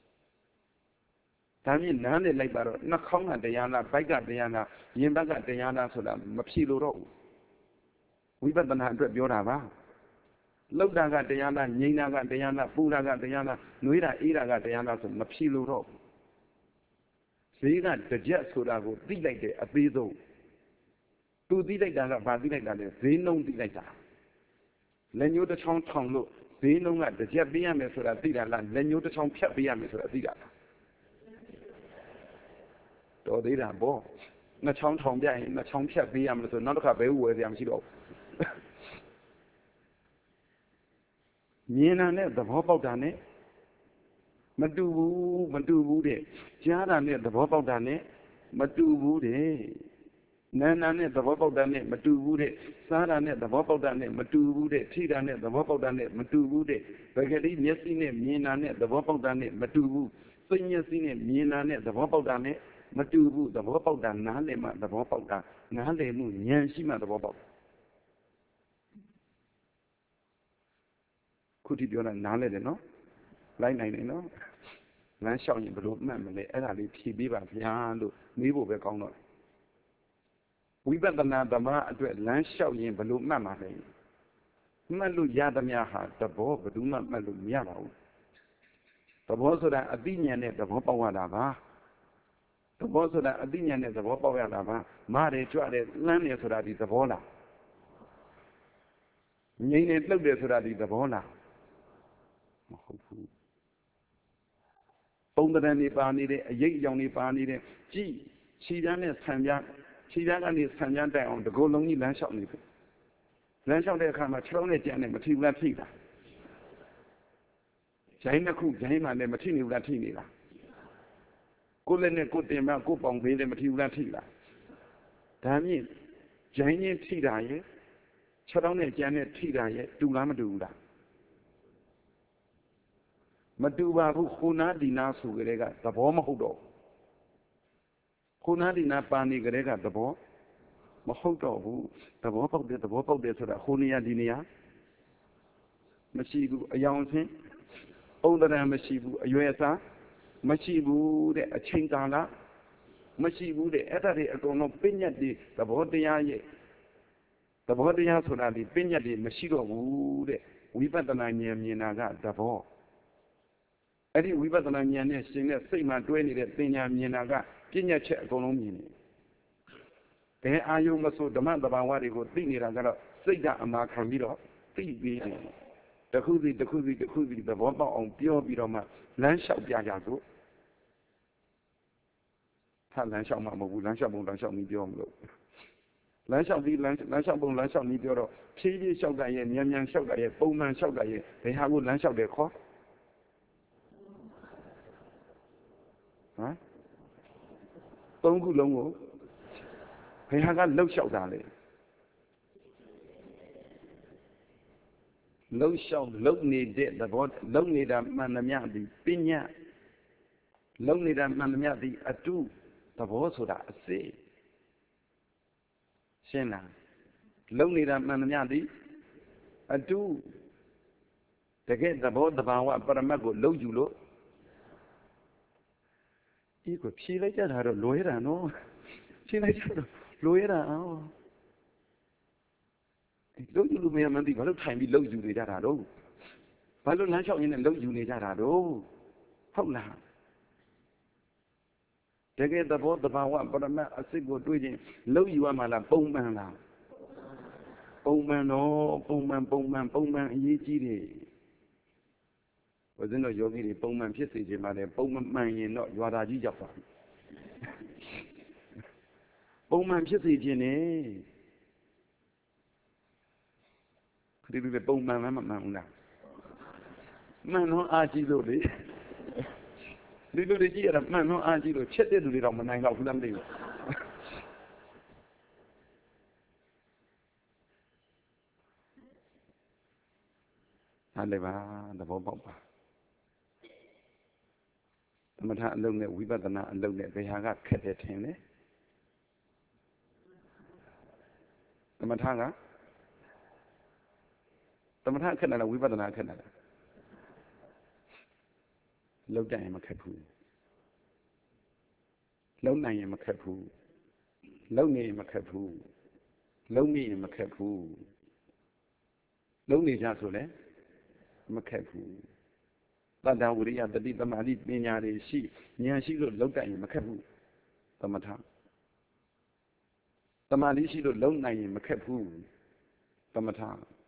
Tami Nande Labor, Nakonga, Diana, Baga, Diana, Yimbaga, Diana, so that Mapsilo. We better not drop your Ava. Lodaga, Diana, Nina, Diana, Pulaga, Diana, Nuida, Iraga, Diana, so Mapsilo. See that the jet so that would be like a bezo. Two delay that, but delay that, they know delay that. Then you the chong tongue look, they know that the jet B M S or a theatre land, then you the chong pet B M S or a theatre. So they are both. Not chong tongue behind, not chong pet B M S or not a very worthy M C O. Nina, the Bobo done it. Madu, Madu, Jana, the Bobo done it. Madu, Woody. Nana, the Bobo done it. Madu, Woody. Sada, the Bobo done it. Madu, Woody. Tida, the Bobo done it. Madu, Woody. Bagadi, Yesine, Mina, the Bobo done it. Madu, Senior Sine, Mina, the Bobo done it. Madu, the Bobo done, Nalema, the Bobo done. Nalemu, Yanshima, the Bobo. Could you do a Nale, no? Like nine, no? Land showing below memory, and I leave T B by Piano, Nibu Becono. We better not the ma to a land showing below mamma. Malu Yadamiaha, the boy, but do not Malu Yellow. The boss of that Adinian at the Wopawada. The boss of that Adinian at the Wopawada, Mare tried it, Lania so that is the Vola. Yen looked so that is the Vola. Bondran Nipani, a young Nipani, G. She done is Tanya, she done is Tanya down the Golongi Land Shop. Land Shop there come a tronage and a material Latina. China cook, Jane and the material Latina. Good and a good day about good on the material Latina. Damn it, Jane Tida, Chorone Janet Tida, do Lamadula. Maduba Huna Dina Sugrega, the bomb Hudo. Huna Dina Pani Grega, the bomb. မဟုတ်တော့ဘူးသဘောပေါက်တယ်သဘောပေါက်တယ်ဆိုတာဟိုနေရာဒီနေရာမရှိဘူးအယောင်ချင်းဥဒ္ဒရမရှိဘူးအရွယ်အစားမရှိဘူးတဲ့အချိန်ကာလမရှိဘူးတဲ့အဲ့ဒါတွေအကုန်လုံးပညာတွေသဘောတရားရဲ့သဘောတရားဆိုတာဒီပညာတွေမရှိတော့ဘူးတဲ့ဝိပဿနာဉာဏ်မြင်တာကသဘောအဲ့ဒီဝိပဿနာဉာဏ်နဲ့ရှင်တဲ့စိတ်မှတွဲနေတဲ့သင်ညာမြင်တာကပညာချက်အကုန်လုံးမြင်နေဘယ်အာယုံမဆိုဓမ္မသဘာဝတွေကိုသိနေတာကတော့စိတ်ကအမှားခံပြီးတော့သိပြီးတယ်တခုစီတခုစီတခုစီသဘောပေါက်အောင်ပြောပြီးတော့မှလမ်းလျှောက်ပြကြစို့ถ้าလမ်းလျှောက်မှမဟုတ်ဘူးလမ်းလျှောက်ပုံလမ်းလျှောက်ပြီးပြောမလို့လမ်းလျှောက်ပြီးလမ်းလမ်းလျှောက်ပုံလမ်းလျှောက်ပြီးပြောတော့ဖြည်းဖြည်းလျှောက်တာရဲ့မြန်မြန်လျှောက်တာရဲ့ပုံမှန်လျှောက်တာရဲ့ဘယ်ဟာကိုလမ်းလျှောက်တယ်ခေါ်ဟမ်သုံးခုလုံးကိုဘယ်ဟာကလှုပ်လျှောက်တာလဲလှုပ်လျှောက်လှုပ်နေတဲ့သဘောလှုပ်နေတာမှန်သမျှဒီပညာလှုပ်နေတာမှန်သမျှဒီအတုသဘောဆိုတာအစစ်ရှင်းလားလှုပ်နေတာမှန်သမျှဒီအတုတကယ်သဘောတဘာဝပရမတ်ကိုလှုပ်ယူလို့ဒီကိုဖြေလိုက်ကြတာတော့လွယ်တာနော်ဖြေလိုက်ကြတော့လွယ်တာအောင်လှုပ်ယူလို့မရမှန်းသိဘာလို့ထိုင်ပြီးလှုပ်ယူနေကြတာတော့ဘာလို့လမ်းလျှောက်ရင်းနဲ့လှုပ်ယူနေကြတာတော့ဟုတ်လားတကယ်သဘောတဘာဝပရမတ်အစစ်ကိုတွေးခြင်းလှုပ်ယူရမှာလားပုံမှန်လားပုံမှန်တော့ပုံမှန်ပုံမှန်ပုံမှန်အရေးကြီးတယ်ဘုရင်တို့ယောဂီတွေပုံမှန်ဖြစ်စေခြင်းပါတယ်ပုံမှန်ရင်တော့ရွာသားကြီးရောက်ပါပုံမှန်ဖြစ်စေခြင်းနဲ့ဒီလိုပဲပုံမှန်မှမမှန်ဘူးလားမှန်တော့အားကြီးလို့လေဒီလိုတွေကြည့်ရတာမှန်တော့အားကြီးလို့ချက်တဲ့လူတွေတော့မနိုင်တော့ဘူးလားမသိဘူးအားလည်းပါသဘောပေါက်ပါသမထအလုံးနဲ့ဝိပဿနာအလုံးနဲ့ဘယ်ဟာကခက်တယ်ထင်လဲသမထကသမထခက်တယ်လားဝိပဿနာခက်တယ်လားလုံးတိုင်ရင်မခက်ဘူးလုံးနိုင်ရင်မခက်ဘူးလုံးနေရင်မခက်ဘူးလုံးမိရင်မခက်ဘူးလုံးနေကြဆိုလဲမခက်ဘူးတတ္တဝရိယတတိသမာဓိပညာတွေရှိဉာဏ်ရှိလို့လုံးတိုင်ရင်မခက်ဘူးသမထသမာဓိရှိလို့လုံးနိုင်ရင်မခက်ဘူးသမထ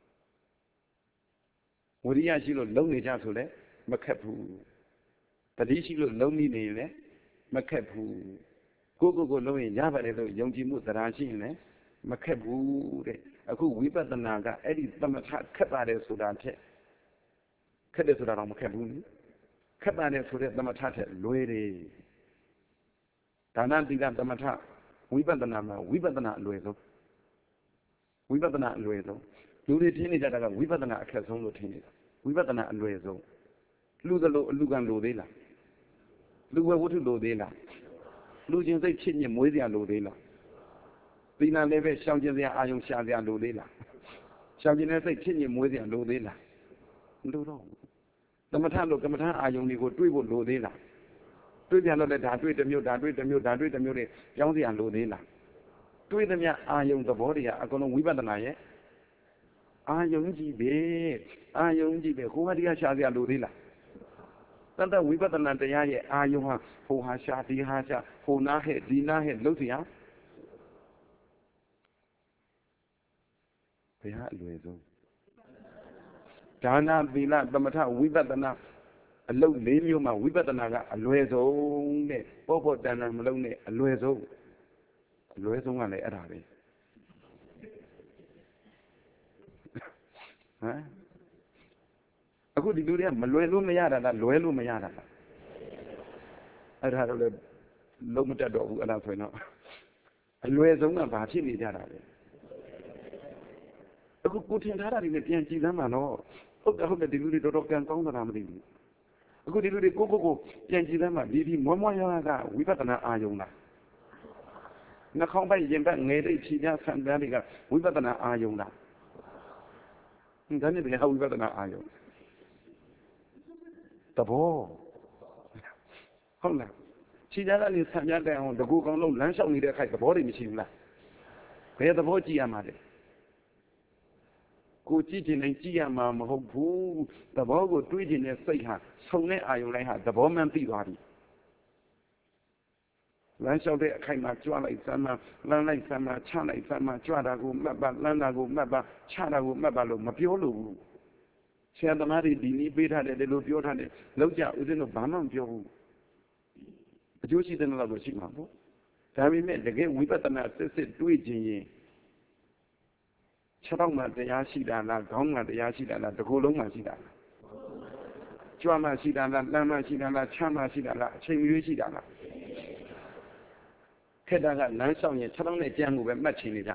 ဝရိယရှိလို့လုံးနေကြဆိုလဲမခက်ဘူးတတိရှိလို့လုံးနေနေရင်လည်းမခက်ဘူးကိုကိုကိုလုံးရင်ရပါတယ်လို့ယုံကြည်မှုသရာရှိရင်လည်းမခက်ဘူးတဲ့အခုဝိပဿနာကအဲ့ဒီသမထခက်ပါတယ်ဆိုတာထက်ခက်တယ်ဆိုတာတော့မခက်ဘူးခက်ပါတယ်ဆိုတဲ့သမထထက်လွယ်တယ်ဒါနသီလသမထဝိပဿနာမှာဝိပဿနာအလွယ်ဆုံးဝိပဿနာအလွယ်ဆုံးလူတွေထင်နေကြတာကဝိပဿနာအခက်ဆုံးလို့ထင်နေတာဝိပဿနာအလွယ်ဆုံးလူသလိုအလူကံလိုသေးလားလူဝဲဝတ္ထုလိုသေးလားလူချင်းစိတ်ချစ်ညစ်မွေးစရာလိုသေးလားသီလလည်းပဲရှောင်ကျင်စရာအာယုံရှာစရာလိုသေးလားရှောင်ကျင်တဲ့စိတ်ချစ်ညစ်မွေးစရာလိုသေးလားမလိုတော့ဘူးသမထလို့ကမ္မထအာယုံတွေကိုတွေးဖို့လိုသေးလားတွေးပြန်တော့လည်းဒါတွေးတစ်မျိုးဒါတွေးတစ်မျိုးဒါတွေးတစ်မျိုးတွေကြောင်းစရာလိုသေးလားတွေးသမျှအာယုံသဘောတွေကအကုန်လုံးဝိပဿနာရဲ့အာယုံကြီးပဲအာယုံကြီးပဲဟိုဟာတရားရှာစရာလိုသေးလားတတ္တဝိပဿနာတရားရဲ့အာယုံဟာဟိုဟာရှာဒီဟာရှာဟိုနားဟဲ့ဒီနားဟဲ့လို့စရာဘယ်ဟာအလွယ်ဆုံးဒါနသီလသမထဝိပဿနာအလုံးလေးမျိုးမှာဝိပဿနာကအလွယ်ဆုံးတဲ့ပေါ့ပေါ့တန်တန်မလုံးနဲ့အလွယ်ဆုံးအလွယ်ဆုံးကလည်းအဲ့ဒါပဲဟမ်အခုဒီလူတွေကမလွယ်လို့မရတာလားလွယ်လို့မရတာလားအဲ့ဒါတော့လည်းလုံးမတက်တော့ဘူးအဲ့ဒါဆိုရင်တော့အလွယ်ဆုံးကဘာဖြစ်နေကြတာလဲအခုကိုထင်ထားတာတွေနဲ့ပြန်ကြည့်စမ်းပါတော့ဟုတ်တယ်ဟုတ်တယ်ဒီလူတွေတော်တော်ကံကောင်းသလားမသိဘူးအခုဒီလူတွေကိုကိုကိုပြန်ကြည့်စမ်းပါဒီဒီမွမ်းမွမ်းရကဝိပဿနာအာယုံလားနှာခေါင်းပိုက်ရင်ဘက်ငယ်တဲ့ဖြီးပြဆန်ပြားတွေကဝိပဿနာအာယုံလားဒါနဲ့တကယ်ဝိပဿနာအာယုံသဘောဟုတ်လားခြေသားကနေဆန်ပြားတဲ့အောင်တကူကောင်လုံးလမ်းလျှောက်နေတဲ့ခိုက်သဘောတွေမရှိဘူးလားဘယ်သဘောကြည့်ရမှာလဲကိုကြည့်ချင်တိုင်းကြည့်ရမှာမဟုတ်ဘူးသဘောကိုတွေးချင်တဲ့စိတ်ဟာဆုံတဲ့အာယုံတိုင်းဟာသဘောမှန်သိသွားပြီလမ်းလျှောက်တဲ့အခိုက်မှာကြွလိုက်စမ်းမှလမ်းလိုက်စမ်းမှချလိုက်စမ်းမှကြွတာကိုမှတ်ပါလမ်းတာကိုမှတ်ပါချတာကိုမှတ်ပါလို့မပြောလို့ဘူးဆရာသမားတွေဒီနည်းပေးထားတယ်ဒီလိုပြောထားတယ်လောက်ကြဦးဇင်းတို့ဘာမှမပြောဘူးအကျိုးရှိတဲ့လောက်တော့ရှိမှာပေါ့ဒါပေမဲ့တကယ်ဝိပဿနာစစ်စစ်တွေးခြင်းရင်ခြေထောက်မှာတရားရှိတာလားခေါင်းမှာတရားရှိတာလားတစ်ခုလုံးမှာရှိတာလားကြွမှာရှိတာလားလမ်းမှာရှိတာလားချမ်းမှာရှိတာလားအချိန်ရွေးရှိတာလားခက်တာကလမ်းလျှောက်ရင်ခြေထောက်နဲ့ကြမ်းကိုပဲမှတ်ချင်နေကြ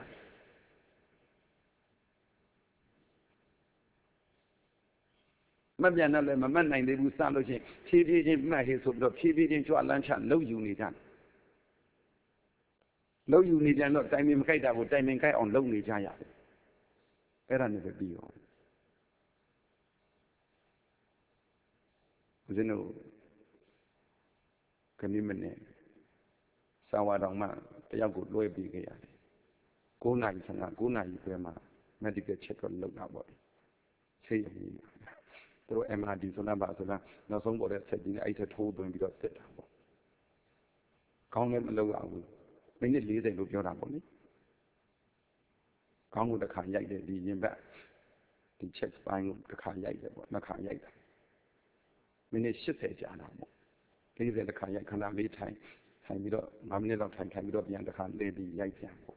မပြန်တော့လည်းမမှတ်နိုင်သေးဘူးစလို့ချင်းဖြည်းဖြည်းချင်းမှတ်ဟေးဆိုပြီးတော့ဖြည်းဖြည်းချင်းကြွလမ်းချလုံယူနေကြတယ်လုံယူနေကြတော့တိုင်ပင်မကြိုက်တာကိုတိုင်ပင်ကြိုက်အောင်လုပ်နေကြရတယ်အဲ့ဒါနဲ့ပဲပြီးရောဦးဇင်းတို့ခဏမနဲ့စာဝါတော်မှတယောက်ကိုလွှဲပြီးခဲ့ရတယ်၉နာရီဆန်းက၉နာရီခွဲမှာ medical check တော့လုပ်တာပေါ့ဆေးရုံကြီးသူတို့ M R D ဆိုတာပါဆိုတာနောက်ဆုံးပေါ်တဲ့ဆက်ကြီးနဲ့အဲ့ထထိုးသွင်းပြီးတော့တက်တာပေါ့ခေါင်းလည်းမလုပ်ရဘူးမိနစ်၄၀လို့ပြောတာပေါ့လေခေါင်းကိုတစ်ခါရိုက်တယ်ဒီရင်ဘက်ဒီ check spine ကိုတစ်ခါရိုက်တယ်ပေါ့နှစ်ခါရိုက်တာမိနစ်၈၀ကြာတာပေါ့၄၀တစ်ခါရိုက်ခဏလေးထိုင်ထိုင်ပြီးတော့၅မိနစ်လောက်ထိုင်ထိုင်ပြီးတော့ပြန်တစ်ခါလဲပြီးရိုက်ပြန်ပေါ့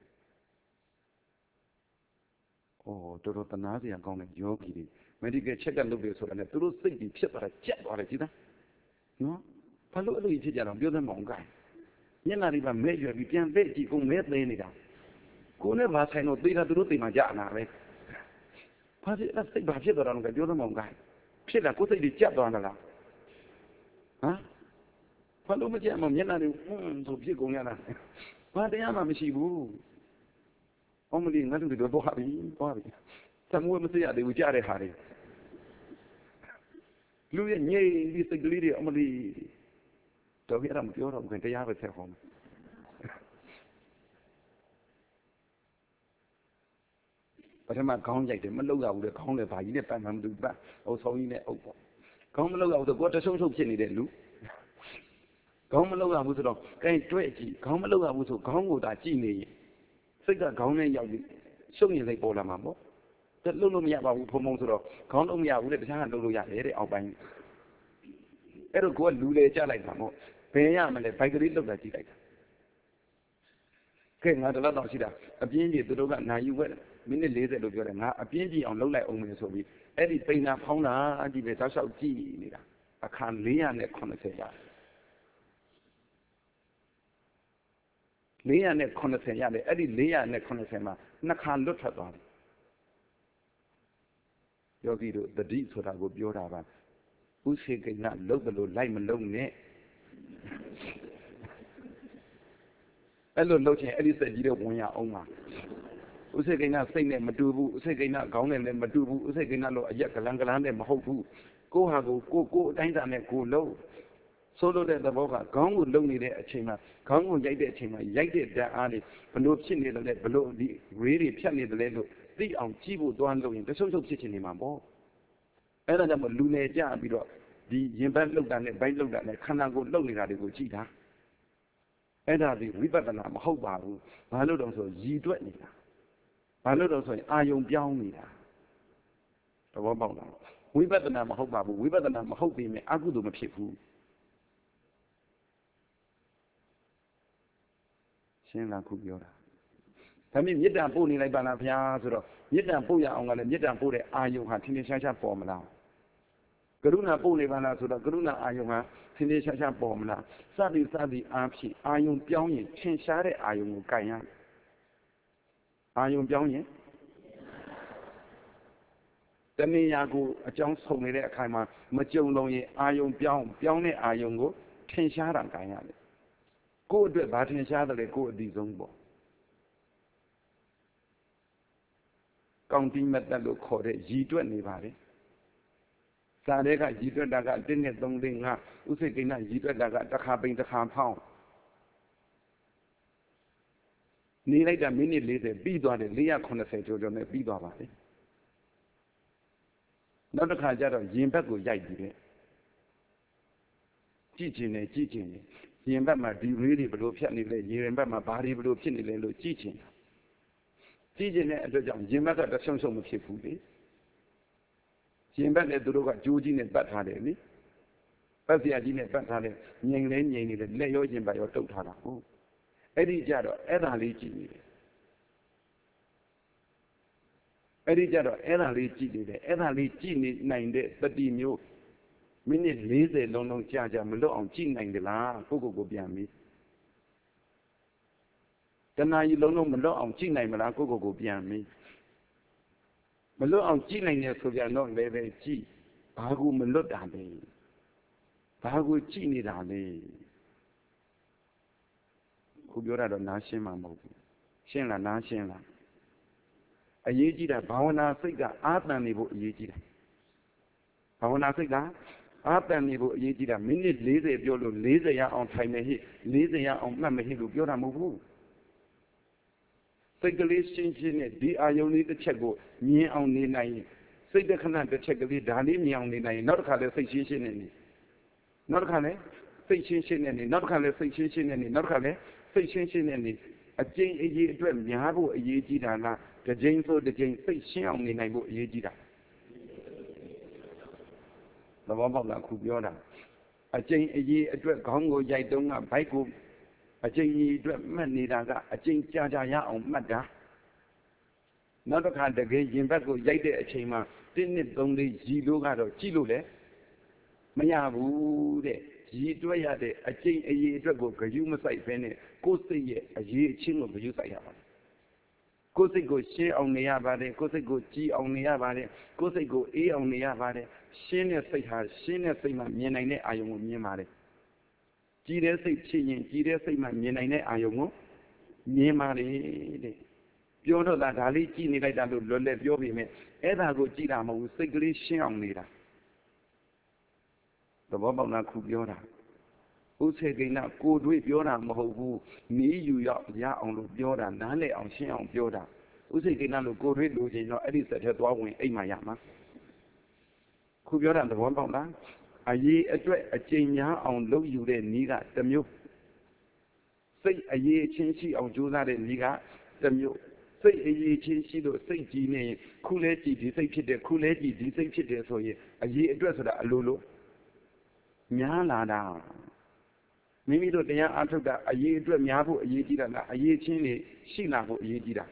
အော်တော်တော်တနာစရာကောင်းတဲ့ယောဂီတွေ medical check လုပ်တယ်ဆိုတာနဲ့သူတို့စိတ်ကြီးဖြစ်သွားတယ်ကြက်သွားတယ်ကြည်သားနော်ဘာလို့အဲ့လိုဖြစ်ကြတော့ပြောသမောင်ကိုင်းညနာတွေပါမဲ့ရွယ်ပြီးပြန်သိကြည့်ကုန်မဲသိနေတာကိုနဲ့ဘာဆိုင်တော့သိတာသူတို့သိမှကြာနာပဲဘာဖြစ်လဲစိတ်ဘာဖြစ်သွားတာလဲပြောသမောင်ကိုင်းဖြစ်လာကိုယ်စိတ်ကြီးကြက်သွားတာလားဟမ်ဘာလို့မကြက်မမျက်နှာတွေဟွန်းဆိုဖြစ်ကုန်ရတာဘာတရားမှမရှိဘူးအမလီငါတို့တို့တော့ဟာပြီသွားပြီသမွေးမသိရသေးဘူးကြားတဲ့ဟာတွေလူရဲ့ညိဒီစိတ်ကလေးတွေအမလီတော့ရတာမပြောတော့ဘူးတရားပဲဆက်ဟောမယ်ပထမခေါင်းရိုက်တယ်မလောက်ရဘူးလေခေါင်းလည်းဘာကြီးနဲ့ပန်းမှမတူပန်းဟိုဆောင်းကြီးနဲ့အုပ်ပေါ့ခေါင်းမလောက်ရဘူးဆိုကိုယ်တဆုံဆုံဖြစ်နေတဲ့လူခေါင်းမလောက်ရဘူးဆိုတော့ကဲတွဲကြည့်ခေါင်းမလောက်ရဘူးဆိုခေါင်းကိုသာကြည့်နေရင်စိတ်ကခေါင်းနဲ့ရောက်ပြီးရှုပ်ရင်စိတ်ပေါ်လာမှာပေါ့တက်လုံးလို့မရပါဘူးဖုံဖုံဆိုတော့ခေါင်းလုံးမရဘူးလေတခြားကလုံးလို့ရတယ်တဲ့အောက်ပိုင်းအဲ့တော့ကိုကလူလေကြလိုက်တာပေါ့ဘယ်ရမလဲဘိုက်ကလေးလောက်တာကြည့်လိုက်တာကဲငါတလောက်တော့ရှိတာအပြင်းကြီးသူတို့ကနာယူဝက်မိနစ်၄၀လို့ပြောတယ်ငါအပြင်းကြီးအောင်လှုပ်လိုက်အောင်မယ်ဆိုပြီးအဲ့ဒီပိန်နာဖောင်းတာအကြည့်ပဲတောက်လျှောက်ကြည့်နေတာအခါ၄၇၀ရတယ်၄၇၀ရတယ်အဲ့ဒီ၄၇၀မှာနှစ်ခါလွတ်ထွက်သွားတယ်ယောဂီတို့တတိဆိုတာကိုပြောတာပါဥစေကိနလှုပ်တယ်လို့လိုက်မလှုပ်နဲ့အဲ့လိုလှုပ်ချင်အဲ့ဒီစက်ကြီးတွေဝင်ရအောင်ပါဥစေကိနစိတ်နဲ့မတူဘူးဥစေကိနခေါင်းနဲ့လည်းမတူဘူးဥစေကိနလို့အရက်ကလန်ကလန်နဲ့မဟုတ်ဘူးကိုဟာကိုကိုကိုအတိုင်းစားနဲ့ကိုလှုပ်ဆိုလို့တဲ့သဘောကခေါင်းကိုလုံနေတဲ့အချိန်မှာခေါင်းကိုရိုက်တဲ့အချိန်မှာရိုက်တဲ့ဓာတ်အားတွေဘလို့ဖြစ်နေတယ်လဲဘလို့ဒီရေတွေဖြတ်နေတယ်လဲလို့သိအောင်ကြည့်ဖို့တွန်းလို့ရင်တဆုပ်ဆုပ်ဖြစ်ချင်နေမှာပေါ့အဲ့ဒါကြောင့်လူနယ်ကြပြီးတော့ဒီရင်ဘတ်လှုပ်တာနဲ့ဘိုက်လှုပ်တာနဲ့ခန္ဓာကိုယ်လှုပ်နေတာတွေကိုကြည့်တာအဲ့ဒါဒီဝိပဿနာမဟုတ်ပါဘူးဘာလို့တော့ဆိုရည်တွက်နေတာဘာလို့တော့ဆိုရင်အာယုံပြောင်းနေတာသဘောပေါက်လားဝိပဿနာမဟုတ်ပါဘူးဝိပဿနာမဟုတ်ပြီမဲ့အကုသိုလ်မဖြစ်ဘူးရှင်းလားခုပြောတာဒါပေမဲ့မေတ္တာပို့နေလိုက်ပါလားဗျာဆိုတော့မေတ္တာပို့ရအောင်ကလည်းမေတ္တာပို့တဲ့အာယုံဟာထင်ထင်ရှားရှားပေါ်မလားကရုဏာပို့နေပါလားဆိုတော့ကရုဏာအာယုံဟာထင်ထင်ရှားရှားပေါ်မလားစသည်စသည်အားဖြင့်အာယုံပြောင်းရင်ထင်ရှားတဲ့အာယုံကိုကြိုင်ရအာယုံပြောင်းရင်တဏှာကိုအကြောင်းဆုံနေတဲ့အခိုင်မှာမကြုံလုံးရင်အာယုံပြောင်းပြောင်းတဲ့အာယုံကိုထင်ရှားတာကြိုင်ရတယ်ကိုယ့်အတွက်ဘာထင်ရှားတယ်လဲကိုယ့်အတိဆုံးပေါ့ကောင်းတိမတ်တလို့ခေါ်တဲ့ရည်တွက်နေပါတယ်စာတွေကရည်တွက်တာကတစ်နဲ့သုံးလေးငါဥစိတ်ကိန်းကရည်တွက်တာကတစ်ခါပိန်တစ်ခါဖောင်းနေလိုက်တာမိနစ်လေးဆယ်ပြီးသွားတယ်လေးရာခုနှစ်ဆယ်ကျော်ကျော်နဲ့ပြီးသွားပါတယ်နောက်တစ်ခါကျတော့ရင်ဘက်ကိုရိုက်ပြီးတဲ့ကြည့်ချင်တယ်ကြည့်ချင်တယ်ရင်ဘက်မှာဒီလေးတွေဘလို့ဖြတ်နေလဲရင်ဘက်မှာဘာတွေဘလို့ဖြစ်နေလဲလို့ကြည့်ချင်ကြည့်ချင်တဲ့အတွက်ကြောင့်ရင်ဘက်ကတဆုံဆုံမဖြစ်ဘူးလေရင်ဘက်လည်းသူတို့ကကြိုးကြီးနဲ့ပတ်ထားတယ်လေပတ်စရာကြီးနဲ့ပတ်ထားတယ်ငြိမ်လဲငြိမ်နေတယ်လက်ရောရင်ဘက်ရောတုတ်ထားတာဟုတ်အဲ့ဒီကြတော့အဲ့ဒါလေးကြည့်နေတယ်အဲ့ဒီကြတော့အဲ့ဒါလေးကြည့်နေတယ်အဲ့ဒါလေးကြည့်နေနိုင်တဲ့တတိမျိုးမိနစ်လေးဆယ်လုံးလုံးကြာကြာမလွတ်အောင်ကြည့်နိုင်ကြလားကိုကိုကိုပြန်ပြီးတဏှာကြီးလုံးလုံးမလွတ်အောင်ကြည့်နိုင်မလားကိုကိုကိုပြန်ပြီးမလွတ်အောင်ကြည့်နိုင်တယ်ဆိုပြန်တော့လည်းပဲကြည့်ဘာကူမလွတ်တာလဲဘာကူကြည့်နေတာလဲခုပြောတာတော့နားရှင်းမှာမဟုတ်ဘူးရှင်းလားနားရှင်းလားအရေးကြီးတာဘာဝနာစိတ်ကအာသန်နေဖို့အရေးကြီးတာဘာဝနာစိတ်ကအာသန်နေဖို့အရေးကြီးတာမိနစ်လေးဆယ်ပြောလို့လေးဆယ်ရအောင်ထိုင်နေဟိလေးဆယ်ရအောင်မှတ်မဟိလို့ပြောတာမဟုတ်ဘူးစိတ်ကလေးရှင်းရှင်းနဲ့ဒီအာယုံလေးတစ်ချက်ကိုမြင်အောင်နေနိုင်စိတ်တခဏတစ်ချက်ကလေးဒါလေးမြင်အောင်နေနိုင်နောက်တစ်ခါလဲစိတ်ရှင်းရှင်းနဲ့နေနောက်တစ်ခါလဲစိတ်ရှင်းရှင်းနဲ့နေနောက်တစ်ခါလဲစိတ်ရှင်းရှင်းနဲ့နေနောက်တစ်ခါလဲစိတ်ရှင်းရှင်းနဲ့နေအကျဉ်းအရေးအတွက်များဖို့အရေးကြီးတာလားတစ်ကြိမ်ဆိုတစ်ကြိမ်စိတ်ရှင်းအောင်နေနိုင်ဖို့အရေးကြီးတာသဘောပေါက်လားခုပြောတာအကျဉ်းအရေးအတွက်ခေါင်းကိုရိုက်တုံးကဘိုက်ကိုအကျဉ်းအရေးအတွက်မှတ်နေတာကအကျဉ်းကြာကြာရအောင်မှတ်တာနောက်တစ်ခါတကယ်ရင်ဘက်ကိုရိုက်တဲ့အချိန်မှာတစ်နှစ်သုံးလေးရည်လို့ကတော့ကြည့်လို့လေမရဘူးတဲ့ရည်တွက်ရတဲ့အကျဉ်းအရေးအတွက်ကိုဂရုမစိုက်ဘဲနဲ့ကိုယ်စိတ်ရဲ့အရေးအချင်းကိုဂရုစိုက်ရပါတယ်ကိုယ်စိတ်ကိုရှင်းအောင်နေရပါတယ်ကိုယ်စိတ်ကိုကြည်အောင်နေရပါတယ်ကိုယ်စိတ်ကိုအေးအောင်နေရပါတယ်ရှင်းတဲ့စိတ်ဟာရှင်းတဲ့စိတ်မှမြင်နိုင်တဲ့အာယုံကိုမြင်ပါတယ်ကြည်တဲ့စိတ်ဖြစ်ရင်ကြည်တဲ့စိတ်မှမြင်နိုင်တဲ့အာယုံကိုမြင်ပါတယ်တဲ့ပြောတော့တာဒါလေးကြည်နေလိုက်တာလို့လွယ်လွယ်ပြောပြီးမြဲအဲ့ဒါကိုကြည်တာမဟုတ်ဘူးစိတ်ကလေးရှင်းအောင်နေတာသဘောပေါက်လားခုပြောတာဥစ္စေကိန်းကကိုတွေးပြောတာမဟုတ်ဘူးနီးယူရောက်ရအောင်လို့ပြောတာနားလည်အောင်ရှင်းအောင်ပြောတာဥစ္စေကိန်းကလို့ကိုတွေးလိုချင်တော့အဲ့ဒီစက်ထဲသွားဝင်အိမ်မှာရမှာခုပြောတာသဘောပေါက်လားအရေးအတွက်အကျဉ်းများအောင်လုပ်ယူတဲ့နီးကတစ်မျိုးစိတ်အရေးချင်းရှိအောင်ကြိုးစားတဲ့နီးကတစ်မျိုးစိတ်အရေးချင်းရှိလို့စိတ်ကြီးနေခုလဲကြည့်ဒီစိတ်ဖြစ်တယ်ခုလဲကြည့်ဒီစိတ်ဖြစ်တယ်ဆိုရင်အရေးအတွက်ဆိုတာအလိုလိုများလာတာမိမိတို့တရားအားထုတ်တာအရေးအတွက်များဖို့အရေးကြီးတာလားအရေးချင်းနေရှိလာဖို့အရေးကြီးတာ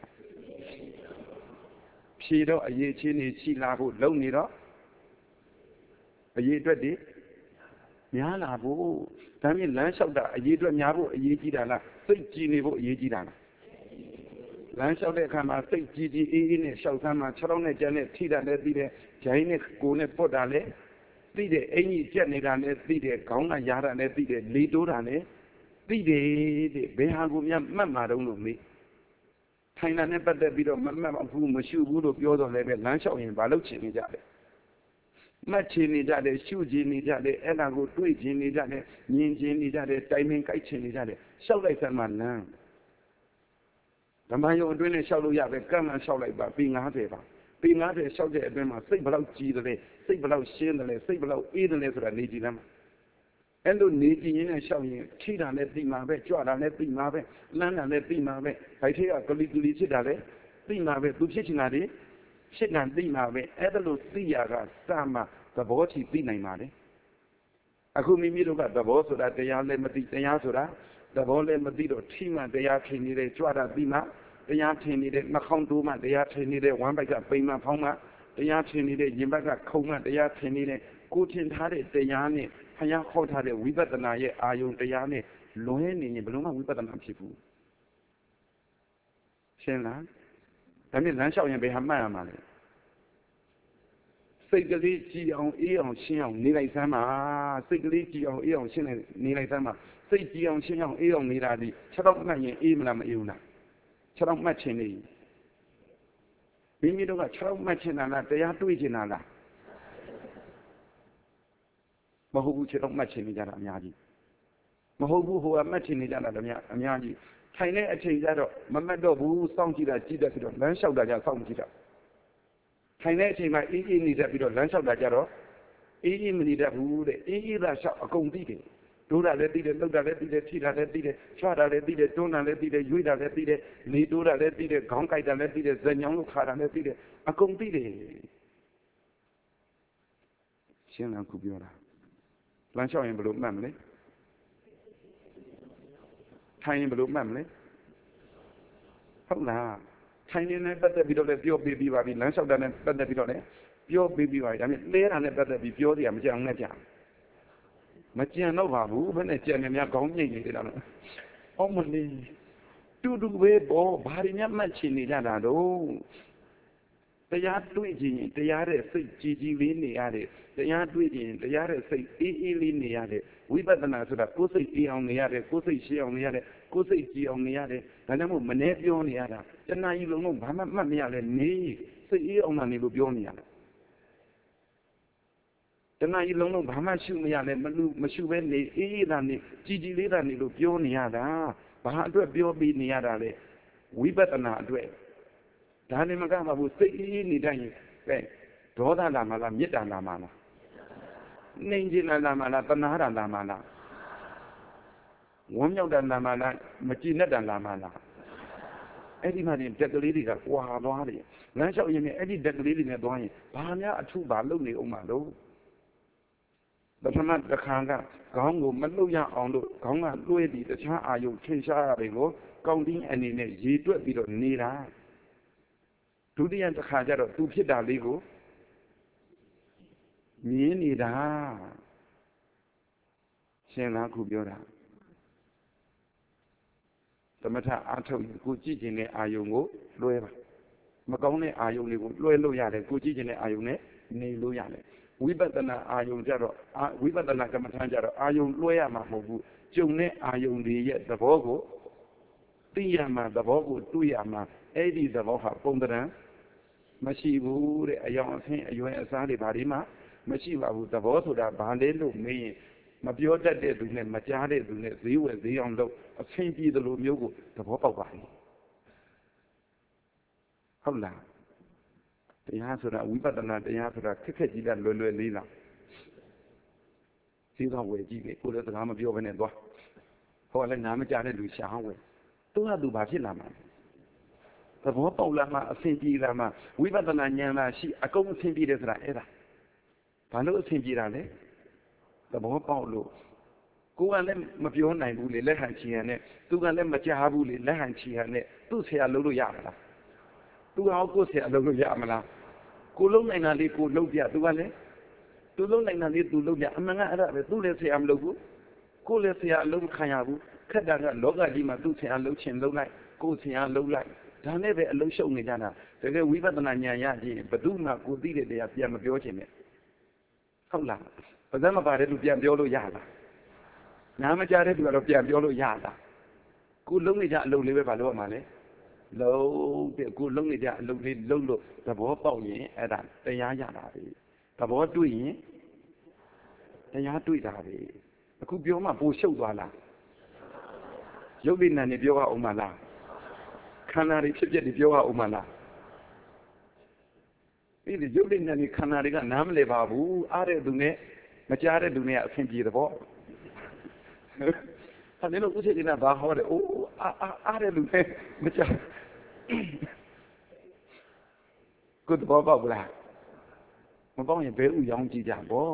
ဖြေတော့အရေးချင်းနေရှိလာဖို့လုံနေတော့အရေးအတွက်ဒီများလာဖို့ဒါမြင်လမ်းလျှောက်တာအရေးအတွက်များဖို့အရေးကြီးတာလားစိတ်ကြည်နေဖို့အရေးကြီးတာလားလမ်းလျှောက်တဲ့အခါမှာစိတ်ကြည်ကြည်အေးအေးနဲ့လျှောက်ဆမ်းမှာခြေထောက်နဲ့ကြမ်းနဲ့ထိတာလည်းသိတယ်ဂျိုင်းနဲ့ကိုယ်နဲ့ပုတ်တာလည်းသိတယ်အင်ကြီးကြက်နေတာလည်းသိတယ်ခေါင်းကရားတာလည်းသိတယ်လေတိုးတာလည်းသိတယ်တဲ့ဘယ်ဟာကိုများမှတ်မှာတော့လို့မေးထိုင်တာနဲ့ပတ်သက်ပြီးတော့မမှတ်ဘူးမရှုဘူးလို့ပြောတော့လည်းပဲလမ်းလျှောက်ရင်ဘာလုပ်ချင်နေကြလဲမှတ်ချင်နေကြတယ်ရှုချင်နေကြတယ်အဲ့ဒါကိုတွေးချင်နေကြတယ်မြင်ချင်နေကြတယ်တိုင်ပင်ကြိုက်ချင်နေကြတယ်လျှောက်လိုက်စမ်းမှလမ်းဓမ္မယုံအတွင်းနဲ့လျှောက်လို့ရပဲကံမှန်လျှောက်လိုက်ပါပေငါးဆယ်ပါပေငါးဆယ်လျှောက်တဲ့အတွင်းမှာစိတ်ဘလောက်ကြီးတယ်လဲစိတ်ဘလောက်ရှင်းတယ်လဲစိတ်ဘလောက်အေးတယ်လဲဆိုတာနေကြည့်လမ်းမှာအဲ့လိုနေကြည့်ရင်လည်းလျှောက်ရင်ထိတာလည်းသိမှာပဲကြွတာလည်းသိမှာပဲလမ်းတာလည်းသိမှာပဲဘိုက်ထဲကကလီကလီဖြစ်တာလည်းသိမှာပဲသူဖြစ်ချင်တာဒီဖြစ်တာသိမှာပဲအဲ့ဒါလို့သိရကစမှသဘောချီသိနိုင်ပါလေအခုမိမိတို့ကသဘောဆိုတာတရားလည်းမသိတရားဆိုတာသဘောလည်းမသိတော့ထိမှတရားထင်နေတယ်ကြွတာသိမှတရားထင်နေတဲ့နှာခေါင်းတိုးမှတရားထင်နေတဲ့ဝမ်းဘက်ကပိန်မှဖောင်းမှတရားထင်နေတဲ့ရင်ဘက်ကခုံမှတရားထင်နေတဲ့ကိုထင်ထားတဲ့တရားနဲ့ဘုရားခေါ်ထားတဲ့ဝိပဿနာရဲ့အာယုံတရားနဲ့လွဲနေရင်ဘယ်လိုမှဝိပဿနာဖြစ်ဘူးရှင်းလားဒါနဲ့လမ်းလျှောက်ရင်ဘယ်ဟာမှတ်ရမှာလဲစိတ်ကလေးကြည်အောင်အေးအောင်ရှင်းအောင်နေလိုက်စမ်းပါစိတ်ကလေးကြည်အောင်အေးအောင်ရှင်းနေလိုက်စမ်းပါစိတ်ကြည်အောင်ရှင်းအောင်အေးအောင်နေတာဒီခြေတော့မှတ်ရင်အေးမလားမအေးဘူးလားခြေတော့မှတ်ချင်နေမိမိတို့ကခြေထောက်မှတ်ချင်တာလားတရားတွေးချင်တာလားမဟုတ်ဘူးခြေထောက်မှတ်ချင်နေကြတာအများကြီးမဟုတ်ဘူးဟိုကမှတ်ချင်နေကြတာလည်းအများကြီးထိုင်တဲ့အချိန်ကျတော့မမှတ်တော့ဘူးစောင့်ကြည့်တာကြည့်တတ်ပြီးတော့လမ်းလျှောက်တာကြစောင့်ကြည့်တာထိုင်တဲ့အချိန်မှာအေးအေးနေတတ်ပြီးတော့လမ်းလျှောက်တာကြတော့အေးအေးမနေတတ်ဘူးတဲ့အေးအေးသာလျှောက်အကုန်သိတယ်ဒိုးတာလည်းသိတယ်လှုပ်တာလည်းသိတယ်ထိတာလည်းသိတယ်ချွတာလည်းသိတယ်တွန်းတာလည်းသိတယ်ရွေ့တာလည်းသိတယ်နေတိုးတာလည်းသိတယ်ခေါင်းကိုက်တာလည်းသိတယ်ဇညောင်းလို့ခါတာလည်းသိတယ်အကုန်သိတယ်ရှင်းလားခုပြောတာလမ်းလျှောက်ရင်ဘယ်လိုမှတ်မလဲထိုင်ရင်ဘယ်လိုမှတ်မလဲဟုတ်လားထိုင်နေတဲ့ပတ်သက်ပြီးတော့လည်းပြောပေးပြီးပါပြီလမ်းလျှောက်တာနဲ့ပတ်သက်ပြီးတော့လည်းပြောပေးပြီးပါပြီဒါပေမဲ့လဲတာနဲ့ပတ်သက်ပြီးပြောစရာမကြအောင်နဲ့ကြာမကြံတော့ပါဘူးဘယ်နဲ့ကြံနေများခေါင်းမြိတ်နေတယ်လားအော်မလေးတူတူပဲပေါ့ဘာတွေများမှတ်ချင်နေကြတာတော့တရားတွေ့ခြင်းတရားတဲ့စိတ်ကြည်ကြည်လေးနေရတယ်တရားတွေ့ခြင်းတရားတဲ့စိတ်အေးအေးလေးနေရတယ်ဝိပဿနာဆိုတာကိုယ်စိတ်အေးအောင်နေရတယ်ကိုယ်စိတ်ရှင်းအောင်နေရတယ်ကိုယ်စိတ်ကြည်အောင်နေရတယ်ဒါကြောင့်မို့မနှဲပြောနေရတာတဏှာကြီးလုံးလုံးဘာမှမှတ်မရလဲနေစိတ်အေးအောင်နေလို့ပြောနေရတယ်တဏှာကြီးလုံးလုံးဘာမှရှုမရလဲမလူမရှုပဲနေအေးအေးသာနေကြည်ကြည်လေးသာနေလို့ပြောနေရတာဘာအတွက်ပြောပြီးနေရတာလဲဝိပဿနာအတွက်ဒါနဲ့မကပါဘူးစိတ်အေးနေတိုင်းကဲဒေါသလာမလားမေတ္တာလာမလားနှိမ်ချင်လာမလားတဏှာတာလာမလားဝမ်းမြောက်တာလာမလားမကြည်နဲ့တာလာမလားအဲ့ဒီမှာတင်တက်ကလေးတွေကကွာသွားတယ်လမ်းလျှောက်ရင်အဲ့ဒီတက်ကလေးတွေနဲ့သွားရင်ဘာများအထုဘာလုပ်နေအောင်မလို့ပထမတစ်ခါကခေါင်းကိုမလှုပ်ရအောင်လို့ခေါင်းကလွှဲပြီးတခြားအာယုထင်ရှားရတယ်ကိုကောင်းတင်းအနေနဲ့ရေတွက်ပြီးတော့နေတာဒုတိယတစ်ခါကျတော့သူဖြစ်တာလေးကိုမြင်နေတာရှင်းလားခုပြောတာသမထအားထုတ်ရင်ကိုကြည့်ခြင်းနဲ့အာယုံကိုလွှဲပါမကောင်းတဲ့အာယုံတွေကိုလွှဲလို့ရတယ်ကိုကြည့်ခြင်းနဲ့အာယုံနဲ့နေလို့ရတယ်ဝိပဿနာအာယုံကြတော့ဝိပဿနာကမ္မထမ်းကြတော့အာယုံလွှဲရမှာမဟုတ်ဘူးကျုံတဲ့အာယုံတွေရဲ့သဘောကိုသိရမှာသဘောကိုတွေ့ရမှာအဲ့ဒီသဘောဟာပုံတံမရှိဘူးတဲ့အယောင်အဆင်းအရွယ်အစားတွေဘာတွေမှမရှိပါဘူးသဘောဆိုတာဘာလဲလို့မေးရင်မပြောတတ်တဲ့သူနဲ့မကြားတဲ့သူနဲ့ဈေးဝယ်ဈေးအောင်လုပ်အဆင်ပြေသလိုမျိုးကိုသဘောပေါက်ပါလိမ့်ဟုတ်လားတရားဆိုတာဝိပဿနာတရားဆိုတာခက်ခက်ကြီးတဲ့လွယ်လွယ်လေးလားဈေးသွားဝယ်ကြည့်လေကိုယ်လည်းစကားမပြောဘဲနဲ့သွားဟောလည်းနားမကြားတဲ့လူရှာဝယ်သူကသူဘာဖြစ်လာမှာသဘောပေါက်လာမှအဆင်ပြေလာမှဝိပဿနာဉာဏ်လာရှိအကုန်အဆင်ပြေတယ်ဆိုတာအဲ့ဒါဘာလို့အဆင်ပြေတာလဲသဘောပေါက်လို့ကိုကလည်းမပြောနိုင်ဘူးလေလက်ဟန်ချီဟန်နဲ့သူကလည်းမကြားဘူးလေလက်ဟန်ချီဟန်နဲ့သူ့ဆရာလုံးလို့ရမလားသူကဟောကိုဆရာလုံးလို့ရမလားကိုလုံးနိုင်တာလေးကိုလုံးပြသူကလည်းသူလုံးနိုင်တာလေးသူလုံးပြအမှန်ကအဲ့ဒါပဲသူလည်းဆရာမလုပ်ဘူးကိုလည်းဆရာအလုံးခံရဘူးခက်တာကလောကကြီးမှာသူ့ဆရာလုံးချင်လုံးလိုက်ကိုဆရာလုံးလိုက်ဒါနဲ့ပဲအလုံးရှုံနေကြတာတကယ်ဝိပဿနာဉာဏ်ရရင်ဘယ်သူမှကိုသိတဲ့တရားပြန်မပြောချင်နဲ့ဟုတ်လားဘာသာမပါတဲ့လူပြန်ပြောလို့ရလားနားမကြားတဲ့လူကတော့ပြန်ပြောလို့ရလားကိုလုံးနေကြအလုံးလေးပဲဘာလို့ရမှာလဲလုံးတဲ့ကိုလုံးနေကြအလုံးလေးလုံးလို့သဘောပေါက်ရင်အဲ့ဒါတရားရတာပဲသဘောတွေ့ရင်တရားတွေ့တာပဲအခုပြောမှပိုရှုပ်သွားလားရုပ်ဉာဏ်နဲ့ပြောရအောင်မလားခန္ဓာတွေဖြစ်ဖြစ်တွေပြောရအောင်မလားဒီရုပ်ဉာဏ်နဲ့ခန္ဓာတွေကနားမလည်ပါဘူးအားတဲ့သူနဲ့မကြားတဲ့သူနဲ့အဆင်ပြေတဲ့ပေါ့ဟာလည်းလို့ဥစ္စေကဘာဟောတယ်အိုးအားအားတဲ့လူနဲ့မကြားကိုယ်တော့ပေါ့လားမပေါင်းရင်ဘဲဥရောင်းကြည့်ကြပေါ့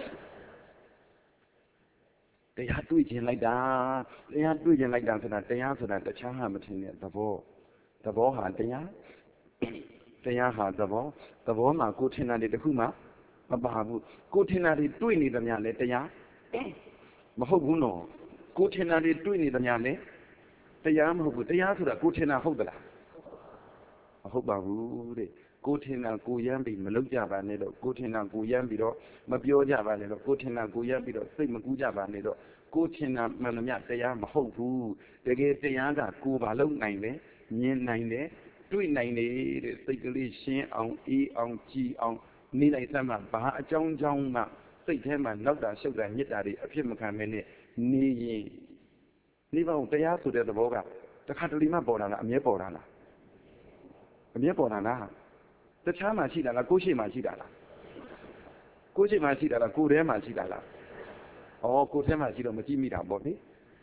တရားတွေ့ခြင်းလိုက်တာတရားတွေ့ခြင်းလိုက်တာဆိုတာတရားဆိုတာတခြားဟာမထင်တဲ့သဘောသဘောဟာတရားတရားဟာသဘောသဘောမှာကိုထင်တာတွေတခုမှမပါဘူးကိုထင်တာတွေတွေ့နေသမျှလဲတရားမဟုတ်ဘူးနော်ကိုထင်တာတွေတွေ့နေသမျှလဲတရားမဟုတ်ဘူးတရားဆိုတာကိုထင်တာဟုတ်သလားမဟုတ်ပါဘူးတဲ့ကိုထင်တာကိုရမ်းပြီးမလုပ်ကြပါနဲ့တော့ကိုထင်တာကိုရမ်းပြီးတော့မပြောကြပါနဲ့တော့ကိုထင်တာကိုရမ်းပြီးတော့စိတ်မကူးကြပါနဲ့တော့ကိုထင်တာမှန်သမျှတရားမဟုတ်ဘူးတကယ်တရားကကိုဘာလုပ်နိုင်လဲမြင်နိုင်တယ်တွေ့နိုင်နေတဲ့စိတ်ကလေးရှင်းအောင်အေးအောင်ကြည်အောင်နေလိုက်သမ်းမှာဘာအကြောင်းကြောင်းမှစိတ်ထဲမှာနောက်တာရှုပ်တာညစ်တာတွေအဖြစ်မခံမဲနဲ့နေရင်နိဗ္ဗာန်တရားဆိုတဲ့သဘောကတခါတလေမှပေါ်လာလားအမြဲပေါ်လာလားအမြဲပေါ်လာလားတခြားမှရှိတာလားကိုယ်ရှိမှရှိတာလားကိုယ်ရှိမှရှိတာလားကိုယ်ထဲမှရှိတာလားဩကိုယ်ထဲမှရှိတော့မကြည့်မိတာပေါ့လေ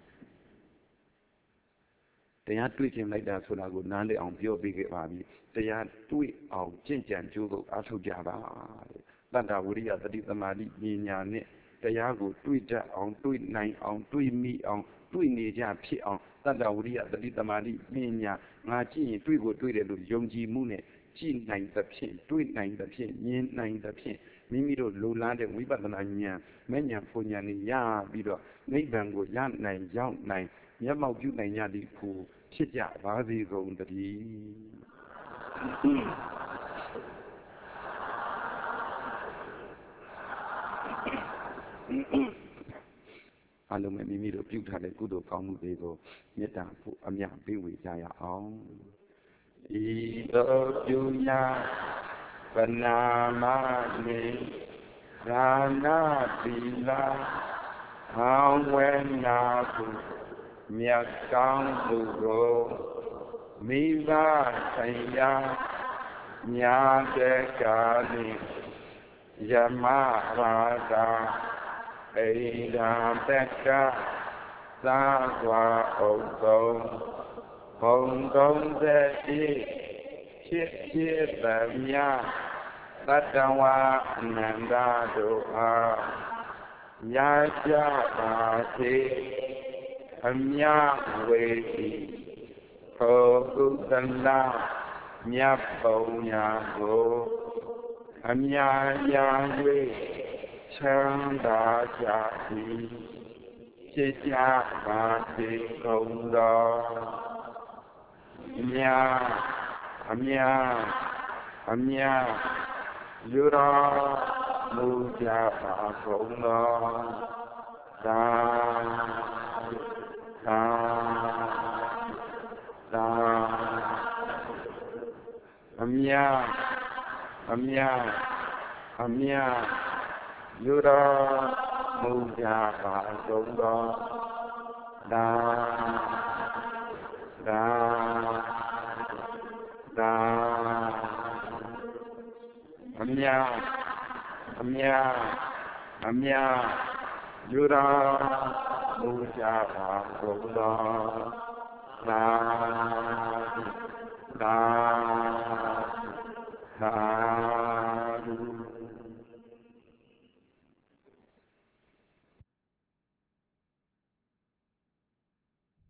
တရားတွေ့ခြင်းလိုက်တာဆိုတာကိုနားလည်အောင်ပြောပေးခဲ့ပါပြီတရားတွေ့အောင်ကြင်ကြံကြိုးကိုအားထုတ်ကြပါတဲ့တတ္တဝိရိယတတိသမာဓိပညာနဲ့တရားကိုတွေ့တတ်အောင်တွေ့နိုင်အောင်တွေ့မိအောင်တွေ့နေကြဖြစ်အောင်တတ္တဝိရိယတတိသမာဓိပညာငါကြည့်ရင်တွေ့ကိုတွေ့တယ်လို့ယုံကြည်မှုနဲ့ကြည်နိုင်သဖြင့်တွေ့နိုင်သဖြင့်မြင်နိုင်သဖြင့်မိမိတို့လိုလားတဲ့ဝိပဿနာဉာဏ်မဲ့ဉာဏ်ပူဉာဏ်နဲ့ရပြီးတော့နိဗ္ဗာန်ကိုရနိုင်ရောက်နိုင်မျက်မှောက်ပြုနိုင်ကြသည်ကိုဖြစ်ကြပါစေကုန်တည်းအလုံးမဲ့မိမိတို့ပြုထားတဲ့ကုသိုလ်ကောင်းမှုတွေကိုမေတ္တာဖို့အမြတ်ပေးဝေကြရအောင်ဤသို့ပြုညာပနာမနေဒါနာတိလာဟောင်းဝဲနာကုမြတ်ကောင်းသူကိုမိဘဆိုင်ရာညာတဲ့ကာလိယမရာတာအိဒံတက္ကသာကွာဥဒ္ဓံဘုံကုံတဲ့ဖြစ်ဖြစ်သမျှသတ္တဝါအနန္တတို့အားရကြပါစေအမြဝေတိသောကုသလမြတ်ပုံညာကိုအမြညာ၍ချမ်းသာကြသည်ဖြစ်ကြပါစေကုန်သောအမြအမြအမြယူတော်မူကြပါကုန်သောသာသာသာအမြအမြအမြယူတော်မူကြပါကုန်သောသာသာသာအမြအမြအမြယူတော်မူကြပါကုန်သောသာသာသာ